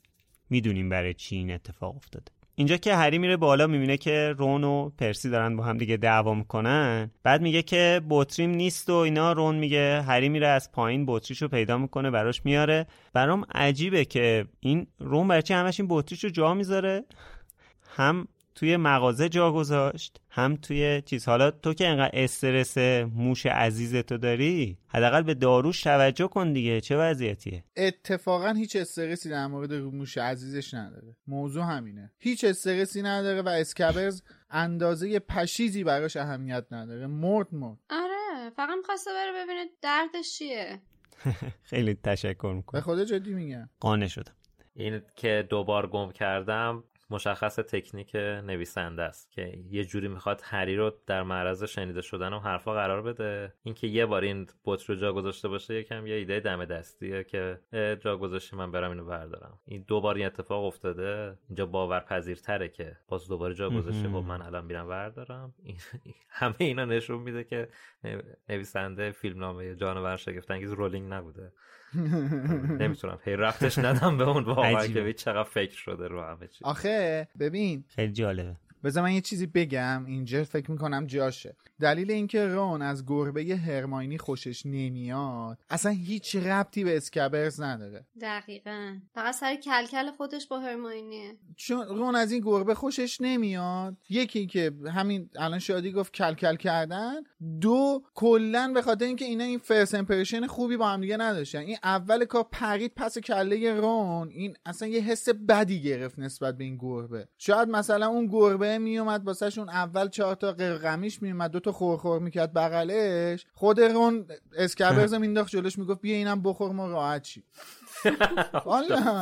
میدونیم برای چی این اتفاق افتاده. اینجا که هری میره بالا میبینه که رون و پرسی دارن با هم دیگه دعوا میکنن، بعد میگه که بطریم نیست و اینا. رون میگه هری میره از پایین بطریشو پیدا میکنه براش میاره. برام عجیبه که این رون برای چی همش این بطریشو جا میذاره، هم توی مغازه جا گذاشت هم توی چیز. حالا تو که انقدر استرس موش عزیزتو داری، حداقل به داروش توجه کن دیگه، چه وضعیتیه؟ اتفاقا هیچ استرسی در مورد موش عزیزش نداره. موضوع همینه، هیچ استرسی نداره و اسکبرز اندازه پشیزی براش اهمیت نداره. مرد مرد. آره فقط می‌خواسته بره ببینه دردش چیه. خیلی تشکر میکنم، به خدا جدی میگم قانع شدم. این که دوبار گم کردم مشخص تکنیک نویسنده است که یه جوری میخواد هری رو در معرض شنیده شدن و حرفا قرار بده. اینکه یه بار این بطری رو جا گذاشته باشه یکم یه ایده دم دستیه که جا گذاشتی من برم اینو بردارم. این دوبار این اتفاق افتاده، اینجا باورپذیرتره که باز دوباره جا گذاشته خب من الان میرم بردارم. همه اینا نشون میده که نویسنده فیلمنامه جانور شگفت‌انگیز رولینگ نبوده. نمیتونم هی رفتش ندم به اون واقعا که ببین چقدر فکر شده رو همه چی. آخه ببین خیلی جالبه. بذار من یه چیزی بگم اینجا، فکر میکنم جاشه. دلیل اینکه رون از گربه هرماینی خوشش نمیاد اصلا هیچ ربطی به اسکبرز نداره. دقیقاً فقط سر کلکل خودش با هرماینیه. چون رون از این گربه خوشش نمیاد، یکی که همین الان شادی گفت کلکل کردن، دو کلن به خاطر اینکه اینا این فرست امپرشن خوبی با هم دیگه نداشتن. این اول کار پرید پس کله رون، این اصلا یه حس بدی گرفت نسبت به این گربه. شاید مثلا اون گربه میومد واسهشون اول چهار تا قرقمیش میومد، دو تا خورخور میکرد بغلش، خود رون اسکبرز مینداخت جلوش میگفت بیا اینم بخور ما راحت چی. والا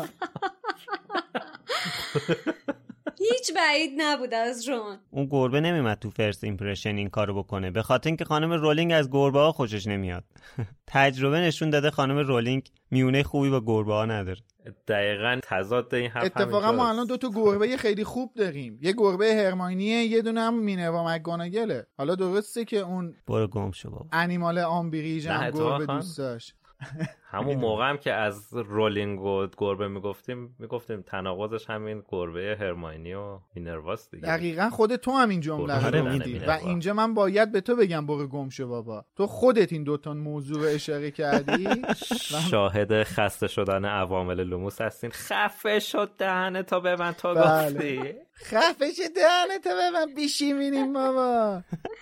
هیچ بعید نبود از رون. اون گربه نمیمد تو فرست ایمپرشن این کارو بکنه، به خاطر اینکه خانم رولینگ از گربه ها خوشش نمیاد. تجربه نشون داده خانم رولینگ میونه خوبی با گربه ها نداره. دقیقاً تضاد این حرف. اتفاقا ما الان دو تا گربه خیلی خوب داریم، یه گربه هرماینیه، یه دونه هم مینروا مکگوناگله. حالا درسته که اون برو گم شو بابا انیمال آمبریج هم گربه دوست داشت. همون موقع هم که از رولینگ و گربه میگفتیم میگفتیم تناقضش همین گربه هرماینی و مینرواست دیگه. دقیقاً خود تو هم این جمله رو میگی و اینجا من باید به تو بگم برو گم شو بابا. تو خودت این دوتا موضوع رو اشاره کردی. شاهد خسته شدن عوامل لوموس هستین. خفه شد دهنه تا به من تا گفتی. خفه شد دهنه تا به من بیشی مینیم بابا.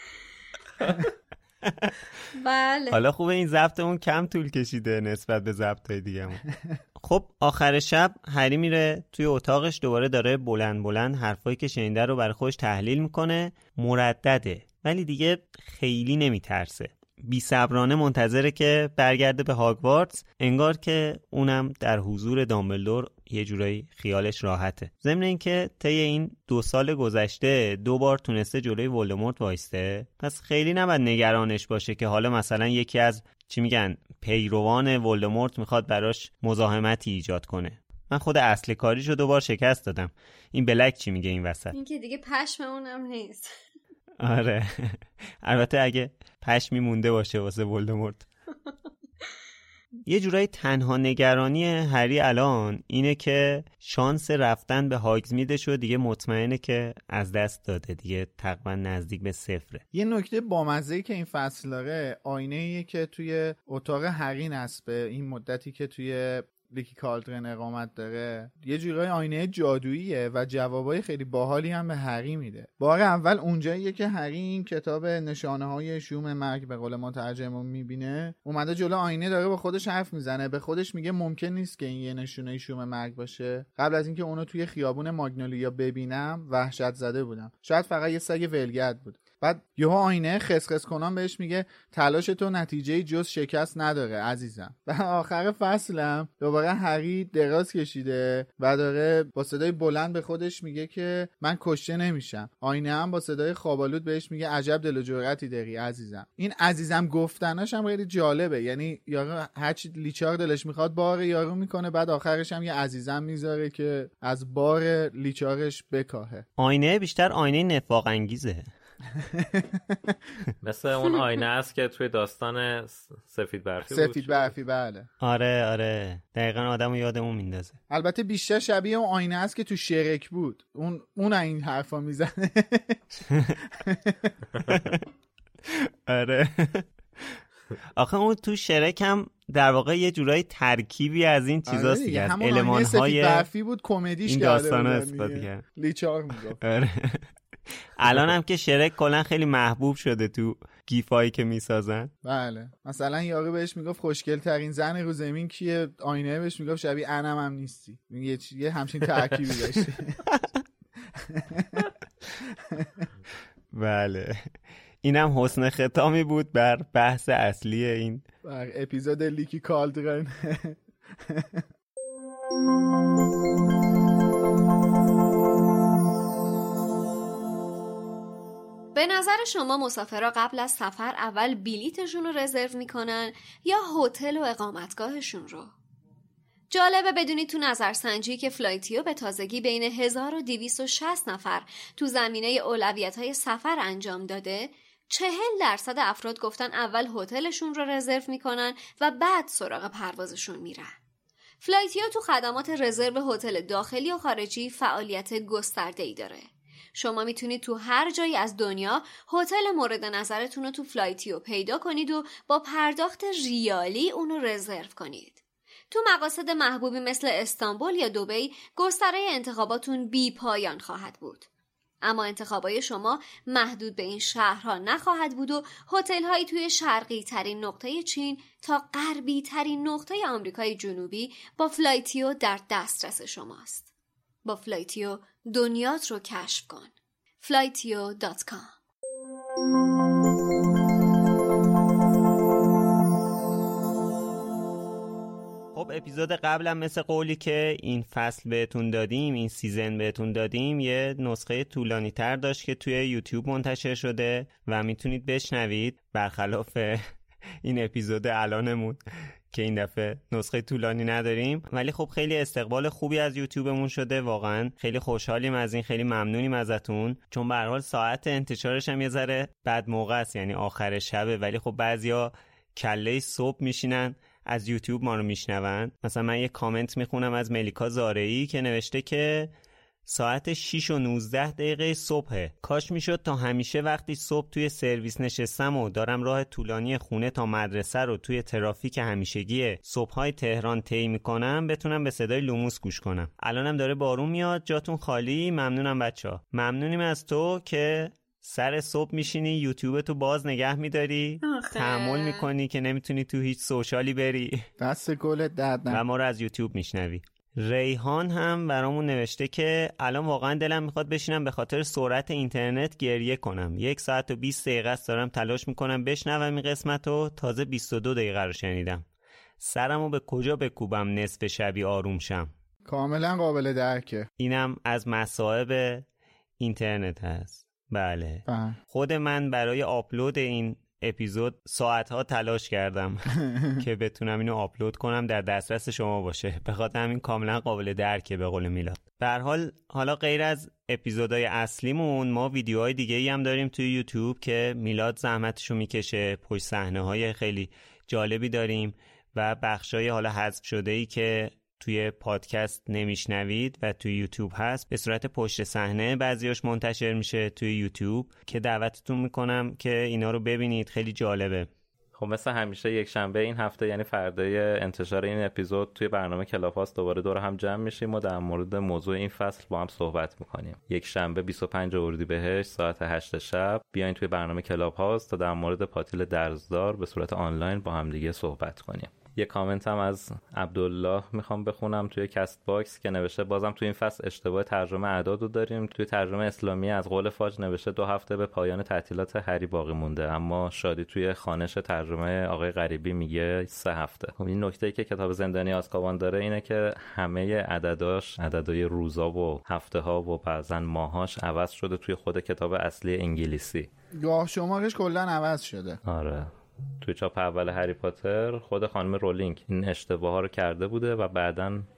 بله. حالا خوبه این ضبطمون کم طول کشیده نسبت به ضبط‌های دیگه‌مون. خب آخر شب هری میره توی اتاقش، دوباره داره بلند بلند حرفایی که شنیده رو برای خودش تحلیل میکنه. مردده ولی دیگه خیلی نمیترسه. بی صبرانه منتظره که برگرده به هاگوارتس، انگار که اونم در حضور دامبلدور یه جورایی خیالش راحته. ضمن اینکه طی این دو سال گذشته دو بار تونسته جلوی ولدمورت وایسته، پس خیلی نباید نگرانش باشه که حالا مثلا یکی از چی میگن پیروان ولدمورت میخواد براش مزاحمتی ایجاد کنه. من خود اصل کاریشو دو بار شکست دادم. این بلک چی میگه این وسط؟ این که دیگه پشم اونم نیست. آره البته اگه پشمی مونده باشه واسه ولدمورت. یه جورایی تنها نگرانی هری الان اینه که شانس رفتن به هاگزمیدش رو دیگه مطمئنه که از دست داده، دیگه تقریبا نزدیک به صفره. یه نکته بامزه‌ای که این فصل داره آینه‌ایه که توی اتاق هری نصبه، این مدتی که توی لیکی کالدرن اقامت داره، یه جورای آینه جادوییه و جوابای خیلی باحالی هم به هری میده. بار اول اونجاییه که هری این کتاب نشانه های شوم مرگ به قول مترجم میبینه، اومده جلو آینه داره با خودش حرف میزنه، به خودش میگه ممکن نیست که این یه نشونه شوم مرگ باشه. قبل از اینکه اونو توی خیابون ماگنولیا ببینم وحشت زده بودم، شاید فقط یه سگ ولگرد بود. بعد یهو آینه خسخس کنان بهش میگه تلاش تو نتیجه جز شکست نداره عزیزم. و آخر فصلم دوباره هری دراز کشیده و داره با صدای بلند به خودش میگه که من کشته نمیشم. آینه هم با صدای خوابالود بهش میگه عجب دل و جرأتی داری عزیزم. این عزیزم گفتناش هم خیلی جالبه، یعنی یارو هر چی لیچار دلش میخواد بار یارو میکنه، بعد آخرش هم یه عزیزم میذاره که از بار لیچارش بکاهه. آینه بیشتر آینه نفاق انگیزه. مثل اون آینه است که توی داستان سفید برفی بود. سفید برفی بله. آره آره دقیقاً آدمو یادمون میندازه. البته بیشتر شبیه اون آینه است که تو شرک بود. اون اون این حرفا میزنه. آره آخه اون تو شرک هم در واقع یه جورایی ترکیبی از این چیزاست دیگه، از المان‌های برفی بود کمدیش این داستانا استفاده کرد. لیچار میگفت. آره الان هم که شرک کلا خیلی محبوب شده تو گیفایی که میسازن. بله مثلا یارو بهش میگفت خوشگل ترین زن رو زمین کیه، آینه بهش میگفت شبیه انم هم نیستی. یه یه همچین ترکیبی داشت. بله اینم حسن ختامی بود بر بحث اصلی این بر اپیزود لیکی کالدرن. به نظر شما مسافرها قبل از سفر اول بلیتشون رو رزرو میکنن یا هتل و اقامتگاهشون رو؟ جالبه بدونید تو نظرسنجی که فلایتیو به تازگی بین هزار و دویست و شصت نفر تو زمینه اولویت‌های سفر انجام داده، چهل درصد افراد گفتن اول هتلشون رو رزرو میکنن و بعد سراغ پروازشون میرن. فلایتیو تو خدمات رزرو هتل داخلی و خارجی فعالیت گسترده‌ای داره. شما میتونید تو هر جایی از دنیا هتل مورد نظرتون رو تو فلایتیو پیدا کنید و با پرداخت ریالی اونو رزرو کنید. تو مقاصد محبوبی مثل استانبول یا دبی گستره انتخاباتون بی پایان خواهد بود. اما انتخابای شما محدود به این شهرها نخواهد بود و هتل‌هایی توی شرقی ترین نقطه چین تا غربی ترین نقطه آمریکای جنوبی با فلایتیو در دسترس شماست. با فلایتیو دنیات رو کشف کن. فلایتیو دات کام. خب اپیزود قبلم مثل قولی که این فصل بهتون دادیم، این سیزن بهتون دادیم، یه نسخه طولانی تر داشت که توی یوتیوب منتشر شده و میتونید بشنوید، برخلاف این اپیزود الانمون که این دفعه نسخه طولانی نداریم. ولی خب خیلی استقبال خوبی از یوتیوبمون شده، واقعا خیلی خوشحالیم از این، خیلی ممنونیم ازتون، چون به هر حال ساعت انتشارش هم یه ذره بد موقع است، یعنی آخر شبه، ولی خب بعضیا کله صبح میشینن از یوتیوب ما رو میشنون. مثلا من یه کامنت میخونم از ملیکا زارعی که نوشته که ساعت شش و نوزده دقیقه صبحه، کاش میشد تا همیشه وقتی صبح توی سرویس نشستم و دارم راه طولانی خونه تا مدرسه رو توی ترافیک همیشگی صبحهای تهران طی میکنم بتونم به صدای لوموس گوش کنم. الانم داره بارون میاد، جاتون خالی. ممنونم بچه‌ها. ممنونیم از تو که سر صبح میشینی یوتیوب تو باز نگه میداری، تحمل میکنی که نمیتونی تو هیچ سوشالی بری، دست گلت درد نکنه، و ما رو از یوتیوب میشنوی. ریحان هم برامون نوشته که الان واقعا دلم میخواد بشینم به خاطر سرعت اینترنت گریه کنم. یک ساعت و بیست دقیقه است دارم تلاش میکنم بشنوم این قسمتو، تازه بیست و دو دقیقه رو شنیدم. سرمو به کجا بکوبم نصف شبی آروم شم؟ کاملا قابل درکه. اینم از مصائب اینترنت هست. بله. بله. خود من برای آپلود این اپیزود ساعتها تلاش کردم که بتونم اینو آپلود کنم در دسترس شما باشه، به خاطر همین کاملا قابل درکه به قول میلاد. به هر حال حالا غیر از اپیزودهای اصلیمون ما ویدیوهای دیگه‌ای هم داریم توی یوتیوب که میلاد زحمتشو میکشه، پشت صحنه‌های خیلی جالبی داریم و بخشای حالا حذف شده‌ای که توی پادکست نمیشنوید و توی یوتیوب هست به صورت پشت صحنه بعضیاش منتشر میشه توی یوتیوب که دعوتتون میکنم که اینا رو ببینید، خیلی جالبه. خب مثل همیشه یک شنبه این هفته یعنی فردای انتشار این اپیزود توی برنامه کلاپ‌هاست دوباره دور هم جمع میشیم و در مورد موضوع این فصل با هم صحبت میکنیم. یک شنبه بیست و پنج اردیبهشت ساعت هشت شب بیاین توی برنامه کلاپ‌هاست تا در مورد پاتیل درزدار به صورت آنلاین با هم دیگه صحبت کنیم. یه کامنت هم از عبدالله میخوام بخونم توی کست باکس که نوشته بازم توی این فصل اشتباه ترجمه اعداد رو داریم. توی ترجمه اسلامی از قول فاج نوشته دو هفته به پایان تعطیلات هری باقی مونده، اما شادی توی خوانش ترجمه آقای غریبی میگه سه هفته. خب این نکته‌ای که کتاب زندانی آزکابان داره اینه که همه عدداش، عددهای روزا و هفته ها و بعضن ماهاش عوض شده توی خود کتاب اصلی انگلیسی. گاه شمارش کلا عوض شده. آره. توی چاپ اول هری پاتر خود خانم رولینگ این اشتباه ها رو کرده بوده و بعداً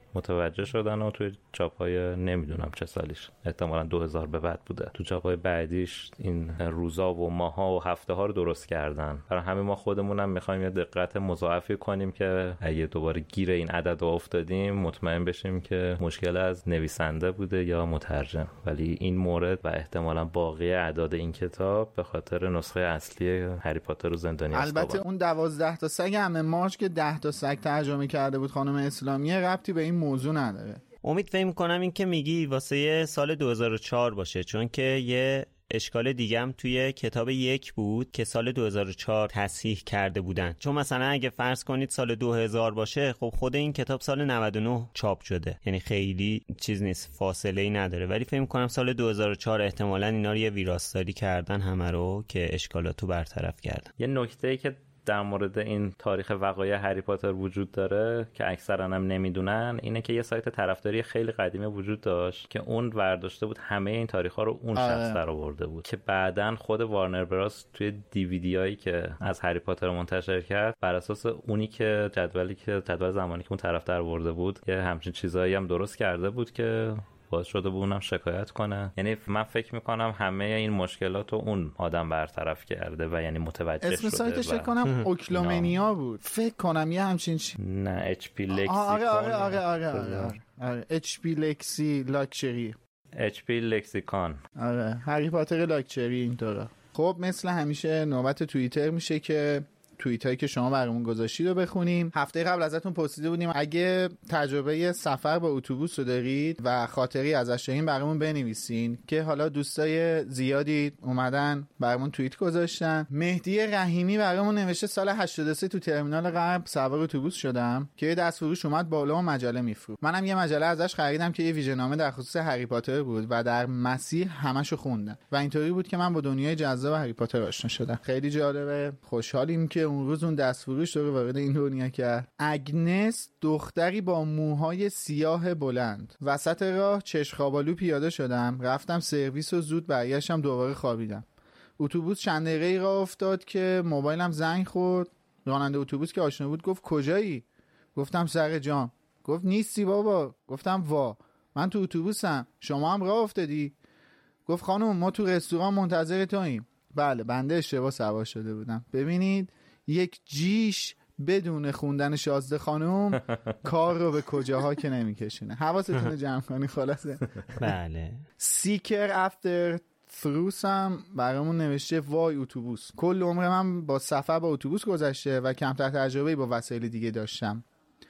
متوجه شدن و توی چاپ‌های نمیدونم چه سالیش، احتمالاً دو هزار به بعد بوده، تو چاپ‌های بعدیش این روزا و ماها و هفته ها رو درست کردن. برای همین ما خودمونم می‌خوایم یه دقت مضاعفی کنیم که اگه دوباره گیر این عدد افتادیم مطمئن بشیم که مشکل از نویسنده بوده یا مترجم. ولی این مورد و احتمالاً باقی اعداد این کتاب به خاطر نسخه اصلی هری پاتر و زندانی آزکابان. البته اون دوازده تا سگ همه مارچ که ده تا سگ ترجمه کرده بود خانم اسلامی ربطی به این موضوع نداره. امید فکر می‌کنم این که میگی واسه سال دو هزار و چهار باشه، چون که یه اشکال دیگه هم توی کتاب یک بود که سال دو هزار و چهار تصحیح کرده بودن. چون مثلا اگه فرض کنید سال دو هزار باشه، خب خود این کتاب سال نود و نه چاپ شده، یعنی خیلی چیز نیست، فاصله‌ای نداره. ولی فکر می‌کنم سال دو هزار و چهار احتمالاً اینا رو یه ویراستاری کردن همه رو که اشکالاتو برطرف کردن. یه نکته‌ای که در مورد این تاریخ وقایع هری پاتر وجود داره که اکثرا هم نمیدونن اینه که یه سایت طرفداری خیلی قدیمی وجود داشت که اون ورداشته بود همه این تاریخ‌ها رو اون شخص درآورده بود که بعداً خود وارنر براس توی دیویدیایی که از هری پاتر منتشر کرد بر اساس اونی که جدولی که جدول زمانی که اون طرف درآورده بود یه همچین چیزایی هم درست کرده بود که باعث شده بود اونم شکایت کنه. یعنی من فکر میکنم همه این مشکلات رو اون آدم برطرف کرده و یعنی متوجه شده. اسم سایتش فکر کنم اوکلومنیا بود، فکر کنم یه همچین چی. نه اچ پی لکسی. آره آره آره آره آره آره اچ پی لکسی لاکچری اچ پی لکسیکان. آره هری پاتر لاکچری اینطورا. خب مثل همیشه نوبت توییتر میشه که توییتایی که شما برامون گذاشتید رو بخونیم. هفته قبل ازتون پرسیده بودیم اگه تجربه سفر با اتوبوس رو دارید و خاطری ازش دارین برامون بنویسین، که حالا دوستای زیادی اومدن برامون توییت گذاشتن. مهدی رحیمی برامون نوشته سال هشتاد و سه تو ترمینال غرب سوار اتوبوس شدم که دست فروش اومد بالا و مجله میفروخت. منم یه مجله ازش خریدم که یه ویژه‌نامه در خصوص هری پاتر بود و در مسیر همشو خوندم و اینطوری بود که من با دنیای جذاب هری پاتر آشنا شدم. خیلی جالبه. خوشحالیم که اون روز اون دستفروش رو وارد این دنیا کرد. اگنس دختری با موهای سیاه بلند. وسط راه چشم خوابالو پیاده شدم، رفتم سرویس و زود برگشتم، دوباره خوابیدم. اتوبوس چند دقیقه راه افتاد که موبایلم زنگ خورد. راننده اتوبوس که آشنا بود گفت کجایی؟ گفتم سر جام. گفت نیستی بابا. گفتم وا من تو اتوبوسم، شما هم راه افتادی؟ گفت خانم ما تو رستوران منتظر توییم. بله بنده اشتباه سوار شده بودم. ببینید یک جیش بدون خوندن شازده خانم کار رو به کجاها که نمیکشونه. حواستون رو جمع کنی. خلاصه بله. سیکر افتر فروس هم برامون نوشته وای اتوبوس، کل عمر من با سفر با اتوبوس گذشته و کمتر تجربه‌ای با وسایل دیگه داشتم.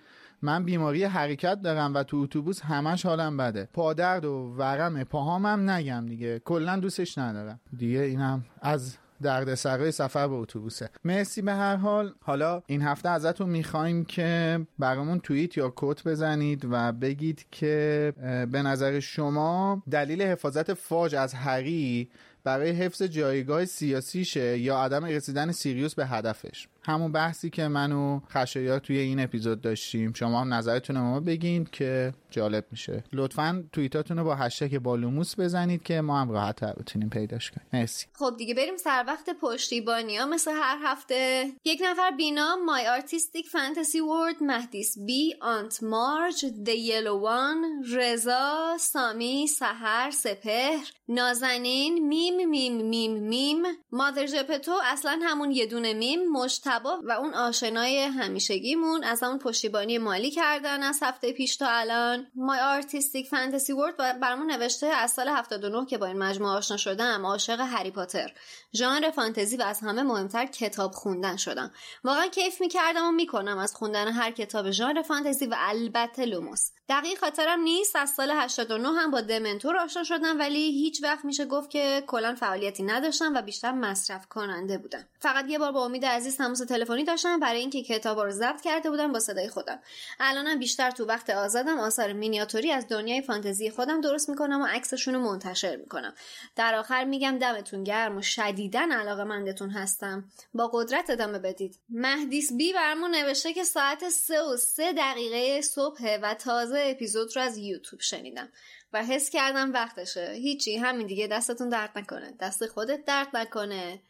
من بیماری حرکت دارم و تو اتوبوس همش حالم بده، پادرد و ورم پاهامم نگم دیگه، کلا دوستش ندارم دیگه. اینم از دردسرای سفر با اتوبوسه. مرسی به هر حال. حالا این هفته ازتون میخوایم که برامون توییت یا کوت بزنید و بگید که به نظر شما دلیل حفاظت فاج از هری برای حفظ جایگاه سیاسیشه یا عدم رسیدن سیریوس به هدفش. همون بحثی که من و خشایار توی این اپیزود داشتیم. شما هم نظرتون رو ما بگین که جالب میشه. لطفاً توییتاتون رو با هشتگ بالوموس بزنید که ما هم راحت تر بتونیم پیداش کنیم. مرسی. خب دیگه بریم سر وقت پشتیبانی‌ها. مثل هر هفته یک نفر بینام مای آرتیستیک فانتزی ورد، مهدیس بی، آنت مارج، د یلو وان، رضا، سامی، سحر، سپهر، نازنین، میم میم میم میم، مادر ژپتو، اصلا همون یه دونه میم، مجتبی و اون آشنای همیشگیمون از همون پشتیبانی مالی کردن از هفته پیش تا الان. مای آرتیستیک فانتزی ورد برامون نوشته از سال هفتاد و نه که با این مجموعه آشنا شدم، عاشق هری پاتر، ژانر فانتزی و از همه مهمتر کتاب خوندن شدم. واقعا کیف میکردم و میکنم از خوندن هر کتاب ژانر فانتزی و البته لوموس. دقیق خاطرم نیست از سال هشتاد و نه هم با دمنتور آشنا شدم، ولی هیچ وقت میشه گفت که کلا فعالیتی نداشتم و بیشتر مصرف کننده بودم. فقط یه بار با امید عزیز تماس تلفنی داشتم برای اینکه کتابا رو ضبط کرده بودم با صدای خودم. الانم بیشتر تو وقت آزادم آثار مینیاتوری از دنیای فانتزی خودم درست میکنم و عکسشون رو منتشر میکنم. در آخر میگم دمتون گرم و شدیداً علاقه‌مندتون هستم. با قدرت ادامه بدید. مهدیس بی برامون نوشته که ساعت سه و سه دقیقه صبح و تازه اپیزود رو از یوتیوب شنیدم و حس کردم وقتشه. هیچی، همین دیگه. دستتون درد نکنه، دست خودت درد نکنه.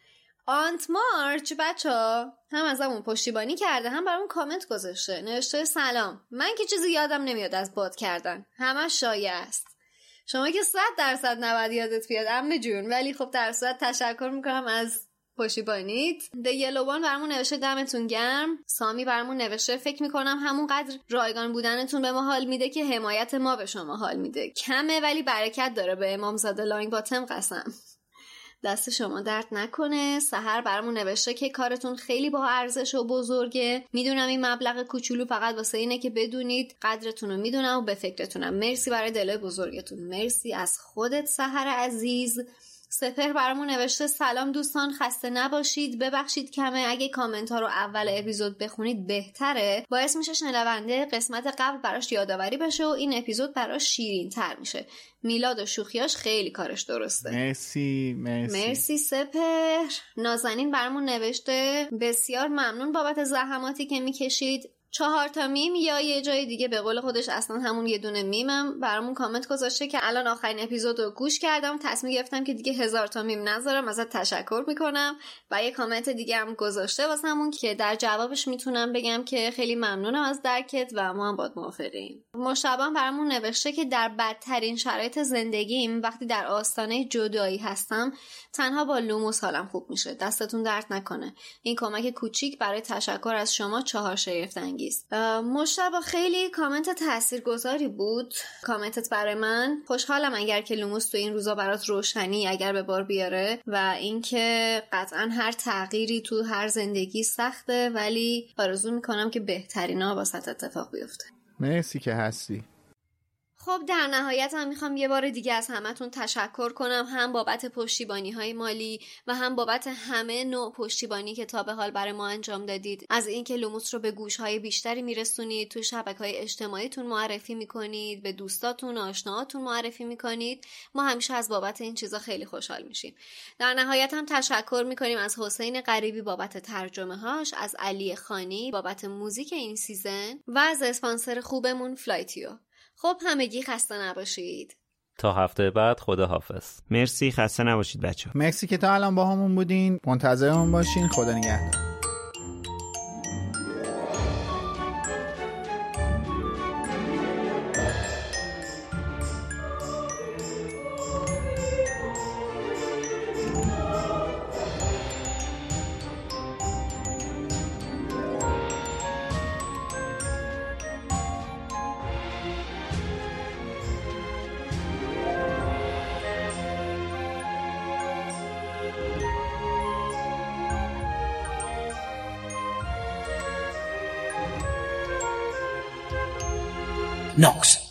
آنت مارچ بچه‌ها هم از همون پشتیبانی کرده، هم برامون کامنت گذاشته، نوشته سلام، من که چیزی یادم نمیاد از باد کردن، همش شایعه است. شما که صد درصد نباید یادت بیاد عمه جون، ولی خب در صورت تشکر میکنم از پشتیبانیت. د یلوان برامون نوشته دمتون گرم. سامی برامون نوشته فکر میکنم همونقدر رایگان بودنتون به ما حال میده که حمایت ما به شما حال میده. کمه ولی برکت داره، به امامزاده لانگ باتم قسم. دست شما درد نکنه. سحر برامون نوشته که کارتون خیلی با ارزش و بزرگه. میدونم این مبلغ کوچولو فقط واسه اینه که بدونید قدرتون رو میدونم و به فکرتونم. مرسی برای دلای بزرگتون. مرسی از خودت سحر عزیز. سپر برامون نوشته سلام دوستان، خسته نباشید، ببخشید کمه، اگه کامنت ها رو اول اپیزود بخونید بهتره، باعث میشه شنونده قسمت قبل براش یادآوری بشه و این اپیزود براش شیرین تر میشه. میلاد و شوخیاش خیلی کارش درسته. مرسی مرسی مرسی سپر. نازنین برامون نوشته بسیار ممنون بابت زحماتی که میکشید. چهار تا میم یا یه جای دیگه به قول خودش اصلا همون یه دونه میمم برامون کامنت گذاشته که الان آخرین اپیزود رو گوش کردم، تصمیم گرفتم که دیگه هزار تا میم نذارم، ازت تشکر میکنم. و یه کامنت دیگه هم گذاشته واسمون که در جوابش میتونم بگم که خیلی ممنونم از درکت و ما هم باهات موافقیم. مشتبه برامون نوشته که در بدترین شرایط زندگیم وقتی در آستانه جدایی هستم تنها با لوموس حالم خوب میشه. دستتون درد نکنه. این کمک کوچیک برای تشکر از شما چهار شگفت انگیز. مشتبه خیلی کامنت تاثیرگذاری بود کامنتت برای من. خوشحالم اگر که لوموس تو این روزا برات روشنی اگر به بار بیاره و اینکه قطعا هر تغییری تو هر زندگی سخته ولی آرزو میکنم که بهترینا واسط اتفاق بیفته. مرسی که هستی. خب در نهایت هم میخوام یه بار دیگه از همتون تشکر کنم، هم بابت پشتیبانی های مالی و هم بابت همه نوع پشتیبانی که تا به حال برای ما انجام دادید. از اینکه لوموس رو به گوش های بیشتری میرسونید، تو شبکه های اجتماعیتون معرفی میکنید، به دوستاتون آشناهاتون معرفی میکنید، ما همیشه از بابت این چیزا خیلی خوشحال میشیم. در نهایت هم تشکر میکنیم از حسین غریبی بابت ترجمه هاش، از علی خانی بابت موزیک این سیزن و از اسپانسر خوبمون فلایتیو. خب همگی خسته نباشید. تا هفته بعد خداحافظ. مرسی، خسته نباشید بچه‌ها. مرسی که تا الان با همون بودین. منتظرمون باشین. خدا نگهدار. Knox.